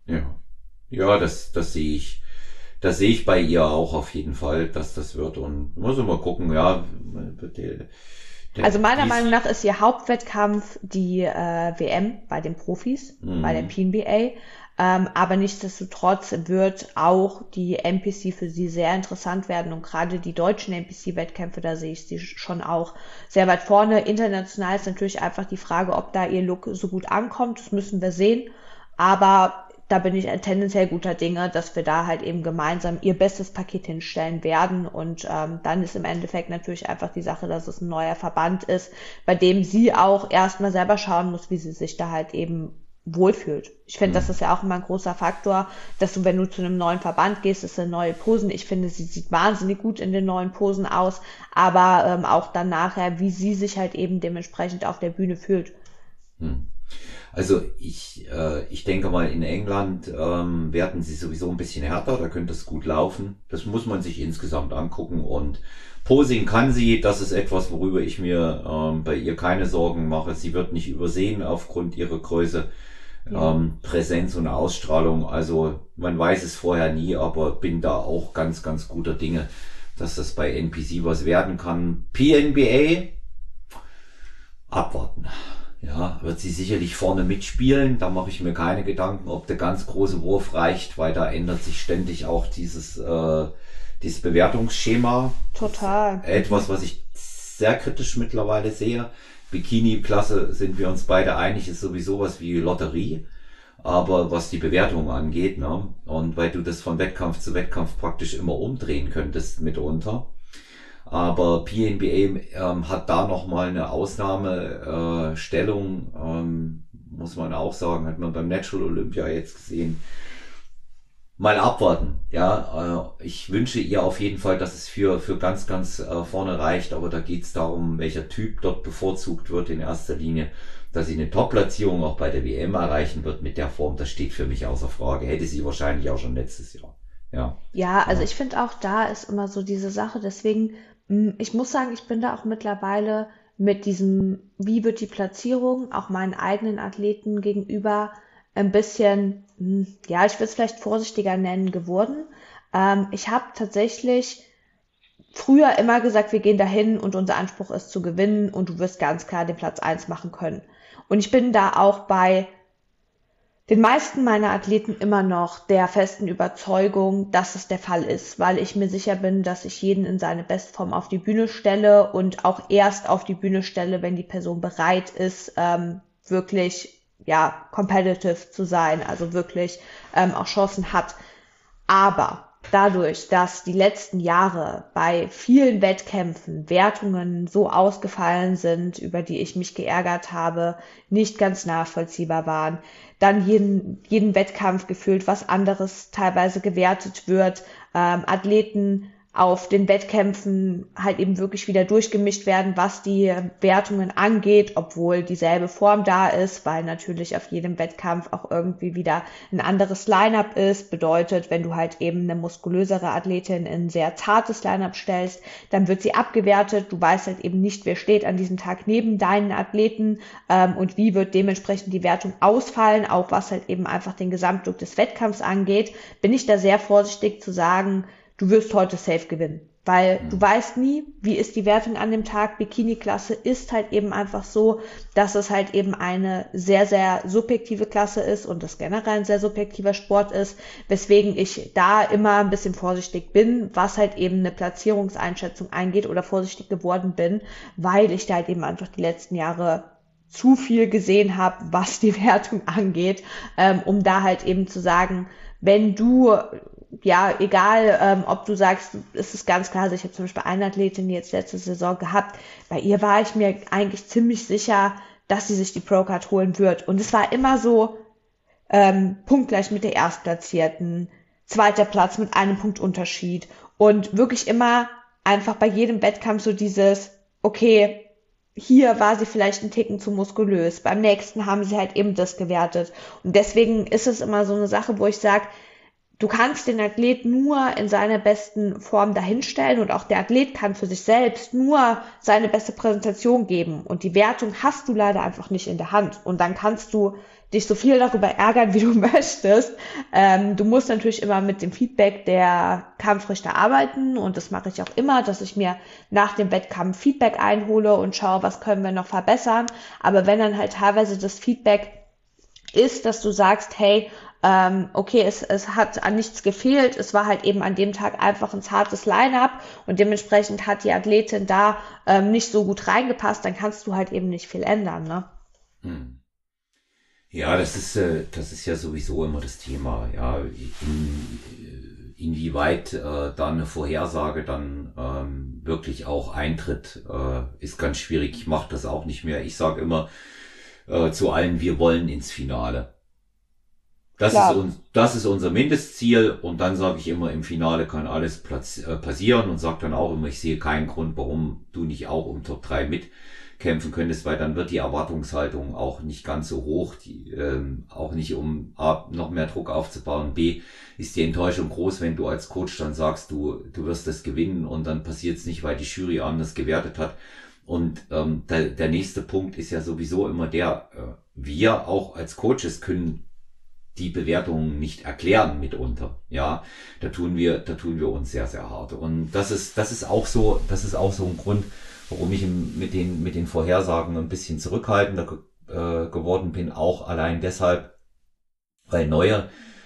Ja, das sehe ich. Das sehe ich bei ihr auch auf jeden Fall, dass das wird. Und muss mal gucken, ja. Also meiner Meinung nach ist ihr Hauptwettkampf die WM bei den Profis, bei der PNBA. Aber nichtsdestotrotz wird auch die NPC für sie sehr interessant werden. Und gerade die deutschen NPC-Wettkämpfe, da sehe ich sie schon auch sehr weit vorne. International ist natürlich einfach die Frage, ob da ihr Look so gut ankommt. Das müssen wir sehen. Aber da bin ich tendenziell guter Dinge, dass wir da halt eben gemeinsam ihr bestes Paket hinstellen werden. Und dann ist im Endeffekt natürlich einfach die Sache, dass es ein neuer Verband ist, bei dem sie auch erstmal selber schauen muss, wie sie sich da halt eben wohlfühlt. Ich finde, das ist ja auch immer ein großer Faktor, dass du, wenn du zu einem neuen Verband gehst, ist eine neue Posen. Ich finde, sie sieht wahnsinnig gut in den neuen Posen aus, aber auch dann nachher, wie sie sich halt eben dementsprechend auf der Bühne fühlt. Also ich denke mal, in England werden sie sowieso ein bisschen härter, da könnte es gut laufen. Das muss man sich insgesamt angucken und Posing kann sie, das ist etwas, worüber ich mir bei ihr keine Sorgen mache. Sie wird nicht übersehen aufgrund ihrer Größe, Präsenz und Ausstrahlung. Also man weiß es vorher nie, aber bin da auch ganz, ganz guter Dinge, dass das bei NPC was werden kann. PNBA, abwarten. Ja, wird sie sicherlich vorne mitspielen. Da mache ich mir keine Gedanken, ob der ganz große Wurf reicht, weil da ändert sich ständig auch dieses Bewertungsschema. Total. Etwas, was ich sehr kritisch mittlerweile sehe. Bikini-Klasse sind wir uns beide einig, ist sowieso was wie Lotterie. Aber was die Bewertung angeht, ne? Und weil du das von Wettkampf zu Wettkampf praktisch immer umdrehen könntest mitunter. Aber PNBA hat da nochmal eine Ausnahmestellung, muss man auch sagen, hat man beim Natural Olympia jetzt gesehen. Mal abwarten, ja. Ich wünsche ihr auf jeden Fall, dass es für ganz, ganz vorne reicht, aber da geht es darum, welcher Typ dort bevorzugt wird in erster Linie. Dass sie eine Top-Platzierung auch bei der WM erreichen wird mit der Form, das steht für mich außer Frage. Hätte sie wahrscheinlich auch schon letztes Jahr. Ja, also ich finde auch da ist immer so diese Sache, deswegen, ich muss sagen, ich bin da auch mittlerweile mit diesem, wie wird die Platzierung, auch meinen eigenen Athleten gegenüber ein bisschen, ja, ich würde es vielleicht vorsichtiger nennen, geworden. Ich habe tatsächlich früher immer gesagt, wir gehen dahin und unser Anspruch ist zu gewinnen und du wirst ganz klar den Platz 1 machen können. Und ich bin da auch bei den meisten meiner Athleten immer noch der festen Überzeugung, dass es der Fall ist, weil ich mir sicher bin, dass ich jeden in seine Bestform auf die Bühne stelle und auch erst auf die Bühne stelle, wenn die Person bereit ist, wirklich competitive zu sein, also wirklich auch Chancen hat. Aber dadurch, dass die letzten Jahre bei vielen Wettkämpfen Wertungen so ausgefallen sind, über die ich mich geärgert habe, nicht ganz nachvollziehbar waren, dann jeden Wettkampf gefühlt was anderes teilweise gewertet wird, Athleten auf den Wettkämpfen halt eben wirklich wieder durchgemischt werden, was die Wertungen angeht, obwohl dieselbe Form da ist, weil natürlich auf jedem Wettkampf auch irgendwie wieder ein anderes Line-Up ist. Bedeutet, wenn du halt eben eine muskulösere Athletin in ein sehr zartes Line-Up stellst, dann wird sie abgewertet. Du weißt halt eben nicht, wer steht an diesem Tag neben deinen Athleten und wie wird dementsprechend die Wertung ausfallen, auch was halt eben einfach den Gesamtlook des Wettkampfs angeht. Bin ich da sehr vorsichtig zu sagen, du wirst heute safe gewinnen, weil du weißt nie, wie ist die Wertung an dem Tag. Bikini-Klasse ist halt eben einfach so, dass es halt eben eine sehr, sehr subjektive Klasse ist und das generell ein sehr subjektiver Sport ist, weswegen ich da immer ein bisschen vorsichtig bin, was halt eben eine Platzierungseinschätzung angeht oder vorsichtig geworden bin, weil ich da halt eben einfach die letzten Jahre zu viel gesehen habe, was die Wertung angeht, um da halt eben zu sagen, wenn du egal, ob du sagst, es ist ganz klar, also ich habe zum Beispiel eine Athletin jetzt letzte Saison gehabt, bei ihr war ich mir eigentlich ziemlich sicher, dass sie sich die Pro-Card holen wird. Und es war immer so punktgleich mit der Erstplatzierten, zweiter Platz mit einem Punkt Unterschied und wirklich immer einfach bei jedem Wettkampf so dieses, okay, hier war sie vielleicht ein Ticken zu muskulös. Beim nächsten haben sie halt eben das gewertet. Und deswegen ist es immer so eine Sache, wo ich sage, du kannst den Athlet nur in seiner besten Form dahinstellen und auch der Athlet kann für sich selbst nur seine beste Präsentation geben. Und die Wertung hast du leider einfach nicht in der Hand. Und dann kannst du dich so viel darüber ärgern, wie du möchtest. Du musst natürlich immer mit dem Feedback der Kampfrichter arbeiten und das mache ich auch immer, dass ich mir nach dem Wettkampf Feedback einhole und schaue, was können wir noch verbessern. Aber wenn dann halt teilweise das Feedback ist, dass du sagst, hey, okay, es hat an nichts gefehlt, es war halt eben an dem Tag einfach ein zartes Line-up und dementsprechend hat die Athletin da nicht so gut reingepasst, dann kannst du halt eben nicht viel ändern, ne? Ja, das ist ja sowieso immer das Thema, ja, inwieweit da eine Vorhersage dann wirklich auch eintritt, ist ganz schwierig. Ich mache das auch nicht mehr. Ich sage immer zu allen, wir wollen ins Finale. Das ist unser Mindestziel und dann sage ich immer, im Finale kann alles passieren und sage dann auch immer, ich sehe keinen Grund, warum du nicht auch um Top 3 mitkämpfen könntest, weil dann wird die Erwartungshaltung auch nicht ganz so hoch, auch nicht um A, noch mehr Druck aufzubauen, B, ist die Enttäuschung groß, wenn du als Coach dann sagst, du wirst das gewinnen und dann passiert es nicht, weil die Jury anders gewertet hat. Und der nächste Punkt ist ja sowieso immer wir auch als Coaches können die Bewertungen nicht erklären mitunter. Ja, da tun wir uns sehr, sehr hart. Und das ist auch so ein Grund, warum ich mit den Vorhersagen ein bisschen zurückhaltender geworden bin. Auch allein deshalb, weil neue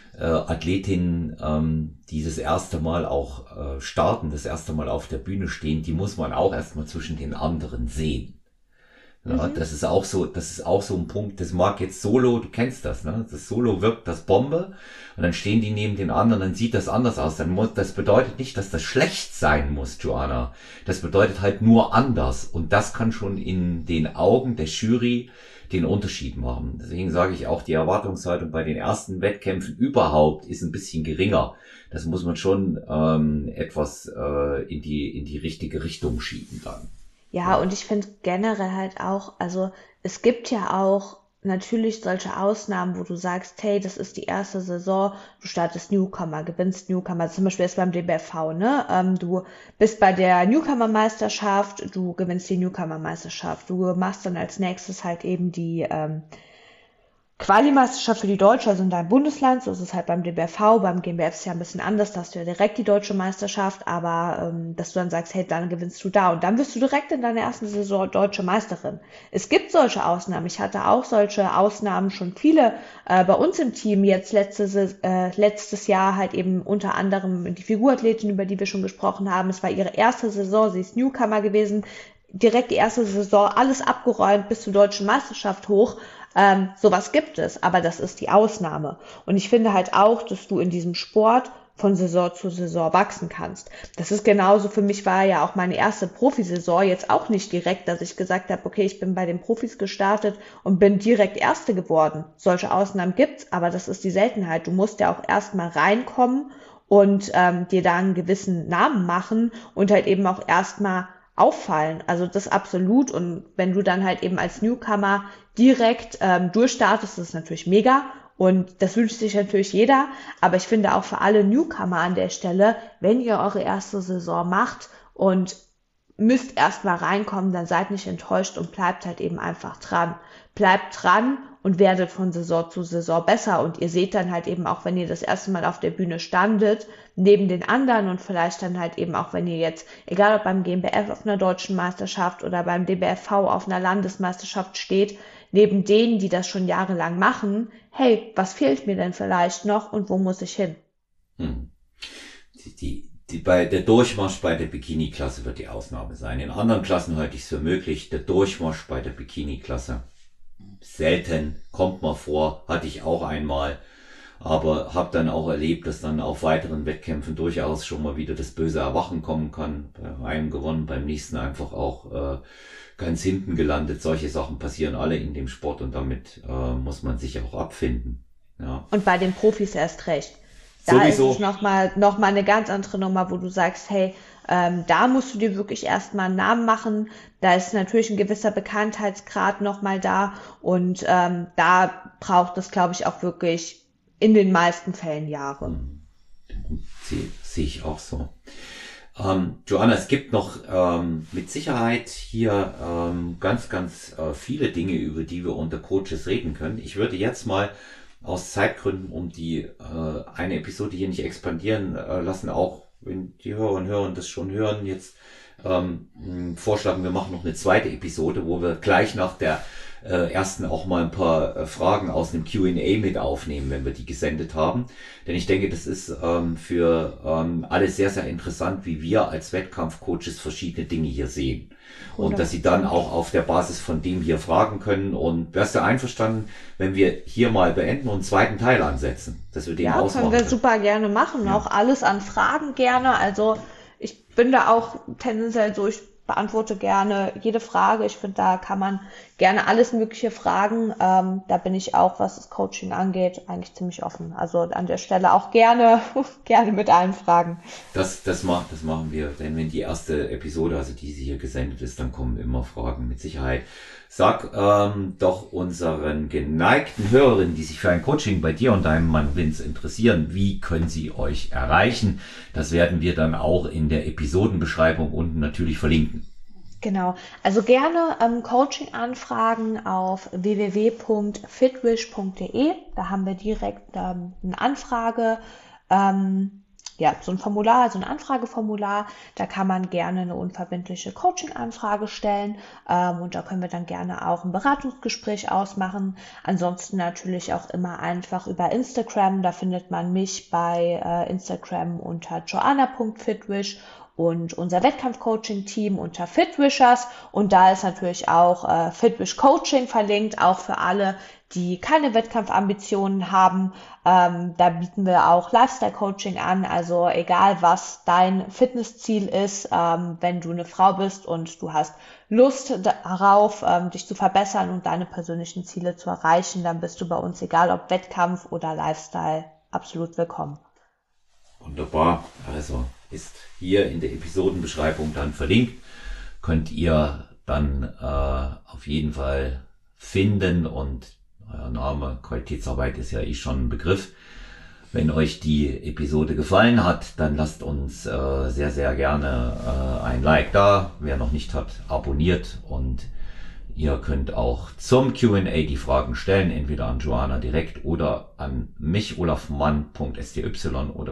Athletinnen dieses erste Mal auch starten, das erste Mal auf der Bühne stehen, die muss man auch erstmal zwischen den anderen sehen. Ja, das ist auch so ein Punkt, das mag jetzt Solo, du kennst das, ne? Das Solo wirkt das Bombe und dann stehen die neben den anderen, dann sieht das anders aus. Das bedeutet nicht, dass das schlecht sein muss, Joanna. Das bedeutet halt nur anders und das kann schon in den Augen der Jury den Unterschied machen. Deswegen sage ich auch, die Erwartungshaltung bei den ersten Wettkämpfen überhaupt ist ein bisschen geringer. Das muss man schon etwas in die richtige Richtung schieben dann. Ja, und ich finde generell halt auch, also es gibt ja auch natürlich solche Ausnahmen, wo du sagst, hey, das ist die erste Saison, du startest Newcomer, gewinnst Newcomer, zum Beispiel jetzt beim DBFV, ne? Du bist bei der Newcomer-Meisterschaft, du gewinnst die Newcomer-Meisterschaft, du machst dann als nächstes halt eben die Quali-Meisterschaft für die Deutsche, also in deinem Bundesland, so ist es halt beim DBFV, beim GmbF ist es ja ein bisschen anders, da hast du ja direkt die deutsche Meisterschaft, aber dass du dann sagst, hey, dann gewinnst du da und dann wirst du direkt in deiner ersten Saison deutsche Meisterin. Es gibt solche Ausnahmen, ich hatte auch solche Ausnahmen schon viele bei uns im Team, jetzt letztes Jahr halt eben unter anderem die Figurathletin, über die wir schon gesprochen haben, es war ihre erste Saison, sie ist Newcomer gewesen, direkt die erste Saison, alles abgeräumt bis zur deutschen Meisterschaft hoch. Sowas gibt es, aber das ist die Ausnahme. Und ich finde halt auch, dass du in diesem Sport von Saison zu Saison wachsen kannst. Das ist genauso, für mich war ja auch meine erste Profisaison jetzt auch nicht direkt, dass ich gesagt habe, okay, ich bin bei den Profis gestartet und bin direkt Erste geworden. Solche Ausnahmen gibt's, aber das ist die Seltenheit. Du musst ja auch erstmal reinkommen und dir da einen gewissen Namen machen und halt eben auch erstmal auffallen. Also das absolut. Und wenn du dann halt eben als Newcomer direkt durchstartest, das ist natürlich mega. Und das wünscht sich natürlich jeder. Aber ich finde auch für alle Newcomer an der Stelle, wenn ihr eure erste Saison macht und müsst erstmal reinkommen, dann seid nicht enttäuscht und bleibt halt eben einfach dran. Bleibt dran und werdet von Saison zu Saison besser. Und ihr seht dann halt eben auch, wenn ihr das erste Mal auf der Bühne standet, neben den anderen und vielleicht dann halt eben auch, wenn ihr jetzt, egal ob beim GmbF auf einer deutschen Meisterschaft oder beim DBFV auf einer Landesmeisterschaft steht, neben denen, die das schon jahrelang machen, hey, was fehlt mir denn vielleicht noch und wo muss ich hin? Der Durchmarsch bei der Bikini-Klasse wird die Ausnahme sein. In anderen Klassen halte ich es für möglich. Der Durchmarsch bei der Bikini-Klasse selten, kommt mal vor, hatte ich auch einmal, aber habe dann auch erlebt, dass dann auf weiteren Wettkämpfen durchaus schon mal wieder das böse Erwachen kommen kann. Bei einem gewonnen, beim nächsten einfach auch ganz hinten gelandet. Solche Sachen passieren alle in dem Sport und damit muss man sich auch abfinden. Ja. Und bei den Profis erst recht. Da sowieso. ist es noch mal eine ganz andere Nummer, wo du sagst, hey, da musst du dir wirklich erstmal einen Namen machen. Da ist natürlich ein gewisser Bekanntheitsgrad nochmal da und da braucht es, glaube ich, auch wirklich in den meisten Fällen Jahre. Sehe ich auch so. Joanna, es gibt noch mit Sicherheit hier ganz, ganz viele Dinge, über die wir unter Coaches reden können. Ich würde jetzt mal aus Zeitgründen, um die eine Episode hier nicht expandieren lassen, auch wenn die Hörer und Hörer das schon hören, jetzt vorschlagen, wir machen noch eine zweite Episode, wo wir gleich nach der ersten auch mal ein paar Fragen aus dem Q&A mit aufnehmen, wenn wir die gesendet haben. Denn ich denke, das ist für alle sehr, sehr interessant, wie wir als Wettkampfcoaches verschiedene Dinge hier sehen. Und dass sie dann auch auf der Basis von dem hier fragen können. Und wärst du einverstanden, wenn wir hier mal beenden und einen zweiten Teil ansetzen, dass wir den ausmachen? Ja, können wir super gerne machen. Ja. Auch alles an Fragen gerne. Also ich bin da auch tendenziell so, ich beantworte gerne jede Frage. Ich finde, da kann man gerne alles Mögliche fragen. Da bin ich auch, was das Coaching angeht, eigentlich ziemlich offen. Also an der Stelle auch gerne mit allen Fragen. Das machen wir, denn wenn die erste Episode, also die hier gesendet ist, dann kommen immer Fragen mit Sicherheit. Sag doch unseren geneigten Hörerinnen, die sich für ein Coaching bei dir und deinem Mann Vince interessieren, wie können sie euch erreichen? Das werden wir dann auch in der Episodenbeschreibung unten natürlich verlinken. Genau, also gerne Coaching-Anfragen auf www.fitwish.de. Da haben wir direkt eine Anfrage, so ein Formular, so ein Anfrageformular. Da kann man gerne eine unverbindliche Coaching-Anfrage stellen und da können wir dann gerne auch ein Beratungsgespräch ausmachen. Ansonsten natürlich auch immer einfach über Instagram. Da findet man mich bei Instagram unter joanna.fitwish und unser Wettkampf-Coaching-Team unter Fitwishers und da ist natürlich auch Fitwish Coaching verlinkt, auch für alle, die keine Wettkampfambitionen haben. Da bieten wir auch Lifestyle-Coaching an, also egal was dein Fitnessziel ist, wenn du eine Frau bist und du hast Lust darauf, dich zu verbessern und deine persönlichen Ziele zu erreichen, dann bist du bei uns, egal ob Wettkampf oder Lifestyle, absolut willkommen. Wunderbar, also ist hier in der Episodenbeschreibung dann verlinkt, könnt ihr dann auf jeden Fall finden und euer Name Qualitätsarbeit ist ja schon ein Begriff. Wenn euch die Episode gefallen hat, dann lasst uns sehr, sehr gerne ein Like da. Wer noch nicht hat, abonniert und ihr könnt auch zum Q&A die Fragen stellen, entweder an Joanna direkt oder an mich, olafmann.sty oder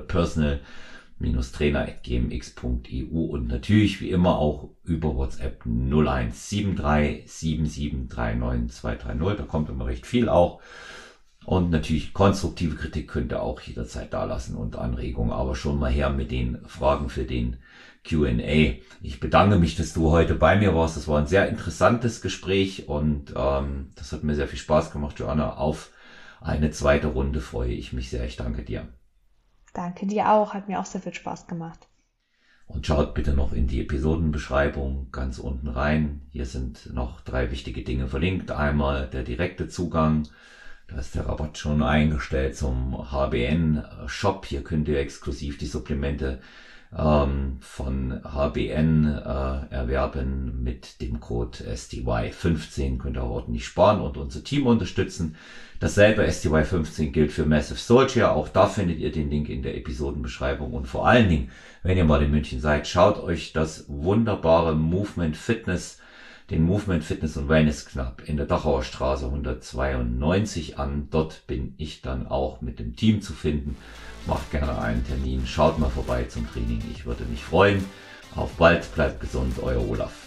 personal-trainer@gmx.eu und natürlich wie immer auch über WhatsApp 0173 7739230. Da kommt immer recht viel auch. Und natürlich konstruktive Kritik könnt ihr auch jederzeit da lassen und Anregungen, aber schon mal her mit den Fragen für den Q&A. Ich bedanke mich, dass du heute bei mir warst. Das war ein sehr interessantes Gespräch und das hat mir sehr viel Spaß gemacht, Joanna. Auf eine zweite Runde freue ich mich sehr. Ich danke dir. Danke dir auch. Hat mir auch sehr viel Spaß gemacht. Und schaut bitte noch in die Episodenbeschreibung ganz unten rein. Hier sind noch 3 wichtige Dinge verlinkt. Einmal der direkte Zugang. Da ist der Rabatt schon eingestellt zum HBN-Shop. Hier könnt ihr exklusiv die Supplemente von HBN erwerben mit dem Code STY15. Könnt ihr auch ordentlich sparen und unser Team unterstützen. Dasselbe STY15 gilt für Massive Soldier. Auch da findet ihr den Link in der Episodenbeschreibung. Und vor allen Dingen, wenn ihr mal in München seid, schaut euch das wunderbare Movement Fitness, den Movement Fitness und Wellness Club in der Dachauer Straße 192 an. Dort bin ich dann auch mit dem Team zu finden. Macht gerne einen Termin, schaut mal vorbei zum Training. Ich würde mich freuen. Auf bald, bleibt gesund, euer Olaf.